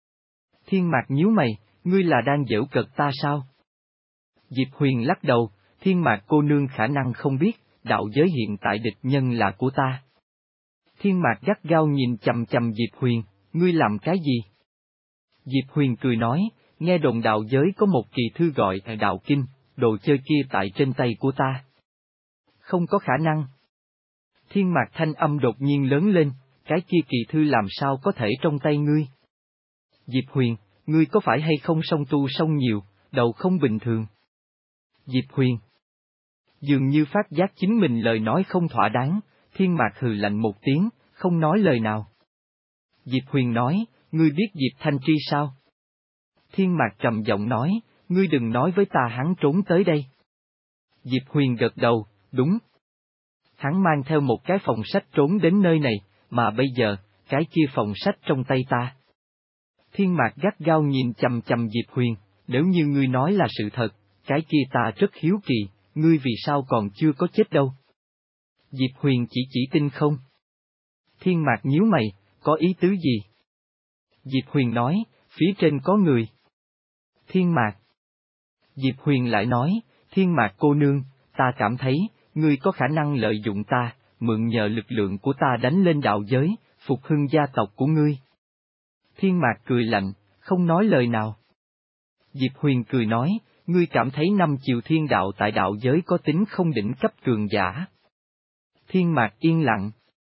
Thiên Mạc nhíu mày, ngươi là đang giễu cợt ta sao? Diệp Huyền lắc đầu, Thiên Mạc cô nương khả năng không biết, đạo giới hiện tại địch nhân là của ta. Thiên Mạc gắt gao nhìn chằm chằm Diệp Huyền, ngươi làm cái gì? Diệp Huyền cười nói, nghe đồn đạo giới có một kỳ thư gọi là đạo kinh, đồ chơi kia tại trên tay của ta. Không có khả năng. Thiên Mạc thanh âm đột nhiên lớn lên, cái kia kỳ thư làm sao có thể trong tay ngươi? Diệp Huyền, ngươi có phải hay không song tu song nhiều, đầu không bình thường? Diệp Huyền dường như phát giác chính mình lời nói không thỏa đáng, Thiên Mạc hừ lạnh một tiếng, không nói lời nào. Diệp Huyền nói, ngươi biết Diệp Thanh Tri sao? Thiên Mạc trầm giọng nói, ngươi đừng nói với ta hắn trốn tới đây. Diệp Huyền gật đầu, đúng. Hắn mang theo một cái phòng sách trốn đến nơi này, mà bây giờ, cái kia phòng sách trong tay ta. Thiên Mạc gắt gao nhìn chằm chằm Diệp Huyền, nếu như ngươi nói là sự thật, cái kia ta rất hiếu kỳ, ngươi vì sao còn chưa có chết đâu? Diệp Huyền chỉ tin không. Thiên Mạc nhíu mày, có ý tứ gì? Diệp Huyền nói, phía trên có người. Thiên Mạc. Diệp Huyền lại nói, Thiên Mạc cô nương, ta cảm thấy, ngươi có khả năng lợi dụng ta, mượn nhờ lực lượng của ta đánh lên đạo giới, phục hưng gia tộc của ngươi. Thiên Mạc cười lạnh, không nói lời nào. Diệp Huyền cười nói, ngươi cảm thấy năm chiều thiên đạo tại đạo giới có tính không đỉnh cấp cường giả. Thiên Mạc yên lặng.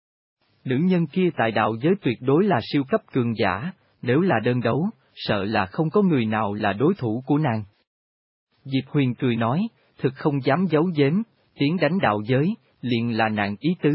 Nữ nhân kia tại đạo giới tuyệt đối là siêu cấp cường giả, nếu là đơn đấu, sợ là không có người nào là đối thủ của nàng. Diệp Huyền cười nói, thực không dám giấu giếm, tiến đánh đạo giới, liền là nàng ý tứ.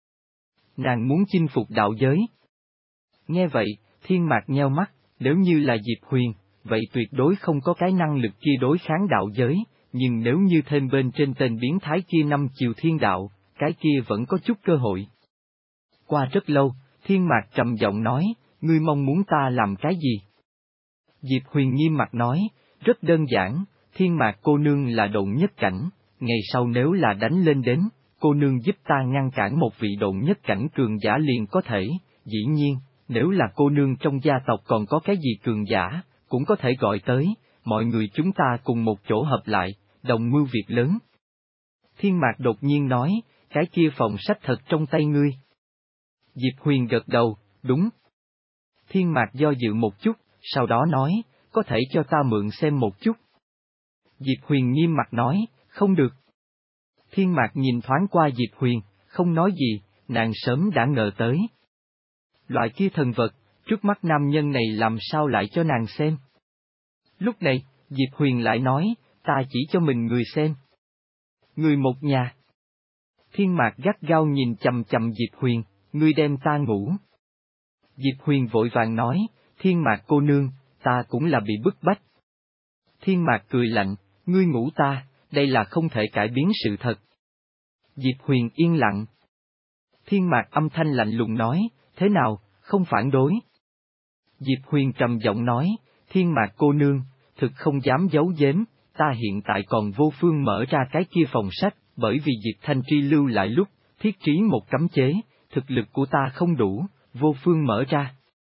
Nàng muốn chinh phục đạo giới. Nghe vậy, Thiên Mạc nheo mắt, nếu như là Diệp Huyền, vậy tuyệt đối không có cái năng lực kia đối kháng đạo giới, nhưng nếu như thêm bên trên tên biến thái kia năm chiều thiên đạo, cái kia vẫn có chút cơ hội. Qua rất lâu, Thiên Mạc trầm giọng nói, ngươi mong muốn ta làm cái gì? Diệp Huyền nghiêm mặt nói, rất đơn giản, Thiên Mạc cô nương là độn nhất cảnh, ngày sau nếu là đánh lên đến, cô nương giúp ta ngăn cản một vị độn nhất cảnh cường giả liền có thể, dĩ nhiên, nếu là cô nương trong gia tộc còn có cái gì cường giả, cũng có thể gọi tới, mọi người chúng ta cùng một chỗ hợp lại, đồng mưu việc lớn. Thiên Mạc đột nhiên nói, cái kia phòng sách thật trong tay ngươi. Diệp Huyền gật đầu, đúng. Thiên Mạc do dự một chút, sau đó nói, có thể cho ta mượn xem một chút. Diệp Huyền nghiêm mặt nói, không được. Thiên Mạc nhìn thoáng qua Diệp Huyền, không nói gì, nàng sớm đã ngờ tới. Loại kia thần vật, trước mắt nam nhân này làm sao lại cho nàng xem? Lúc này, Diệp Huyền lại nói, ta chỉ cho mình người xem. Người một nhà. Thiên Mạc gắt gao nhìn chằm chằm Diệp Huyền, ngươi đem ta ngủ. Diệp Huyền vội vàng nói, Thiên Mạc cô nương, ta cũng là bị bức bách. Thiên Mạc cười lạnh, ngươi ngủ ta, đây là không thể cải biến sự thật. Diệp Huyền yên lặng. Thiên Mạc âm thanh lạnh lùng nói, thế nào, không phản đối. Diệp Huyền trầm giọng nói, Thiên Mạc cô nương, thực không dám giấu giếm, ta hiện tại còn vô phương mở ra cái kia phòng sách, bởi vì Diệp Thanh Tri lưu lại lúc, thiết trí một cấm chế, thực lực của ta không đủ, vô phương mở ra.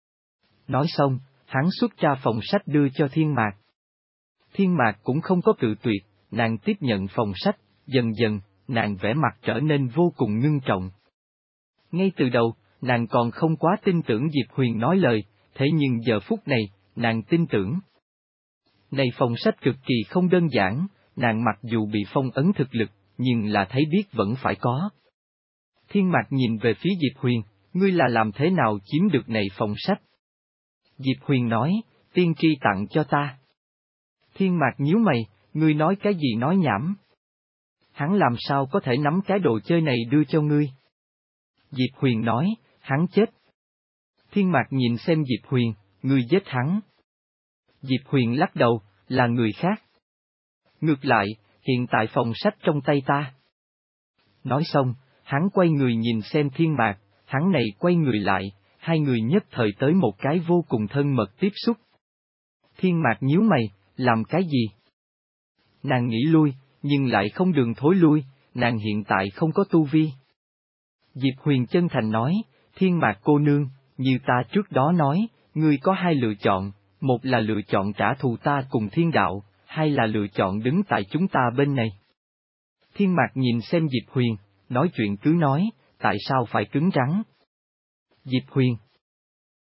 Nói xong, hắn xuất ra phòng sách đưa cho Thiên Mạc. Thiên Mạc cũng không có cự tuyệt, nàng tiếp nhận phòng sách, dần dần, nàng vẻ mặt trở nên vô cùng ngưng trọng. Ngay từ đầu, nàng còn không quá tin tưởng Diệp Huyền nói lời, thế nhưng giờ phút này, nàng tin tưởng. Này phòng sách cực kỳ không đơn giản, nàng mặc dù bị phong ấn thực lực, nhưng là thấy biết vẫn phải có. Thiên Mạc nhìn về phía Diệp Huyền, ngươi là làm thế nào chiếm được này phòng sách? Diệp Huyền nói, tiên tri tặng cho ta. Thiên Mạc nhíu mày, ngươi nói cái gì nói nhảm? Hắn làm sao có thể nắm cái đồ chơi này đưa cho ngươi? Diệp Huyền nói, hắn chết. Thiên Mạc nhìn xem Diệp Huyền, ngươi giết hắn. Diệp Huyền lắc đầu, là người khác. Ngược lại, hiện tại phòng sách trong tay ta. Nói xong, hắn quay người nhìn xem Thiên Mạc, hắn này quay người lại, hai người nhất thời tới một cái vô cùng thân mật tiếp xúc. Thiên Mạc nhíu mày, làm cái gì? Nàng nghĩ lui, nhưng lại không đường thối lui, nàng hiện tại không có tu vi. Diệp Huyền chân thành nói, Thiên Mạc cô nương, như ta trước đó nói, ngươi có hai lựa chọn, một là lựa chọn trả thù ta cùng thiên đạo, hai là lựa chọn đứng tại chúng ta bên này. Thiên Mạc nhìn xem Diệp Huyền, nói chuyện cứ nói, tại sao phải cứng rắn? Diệp Huyền,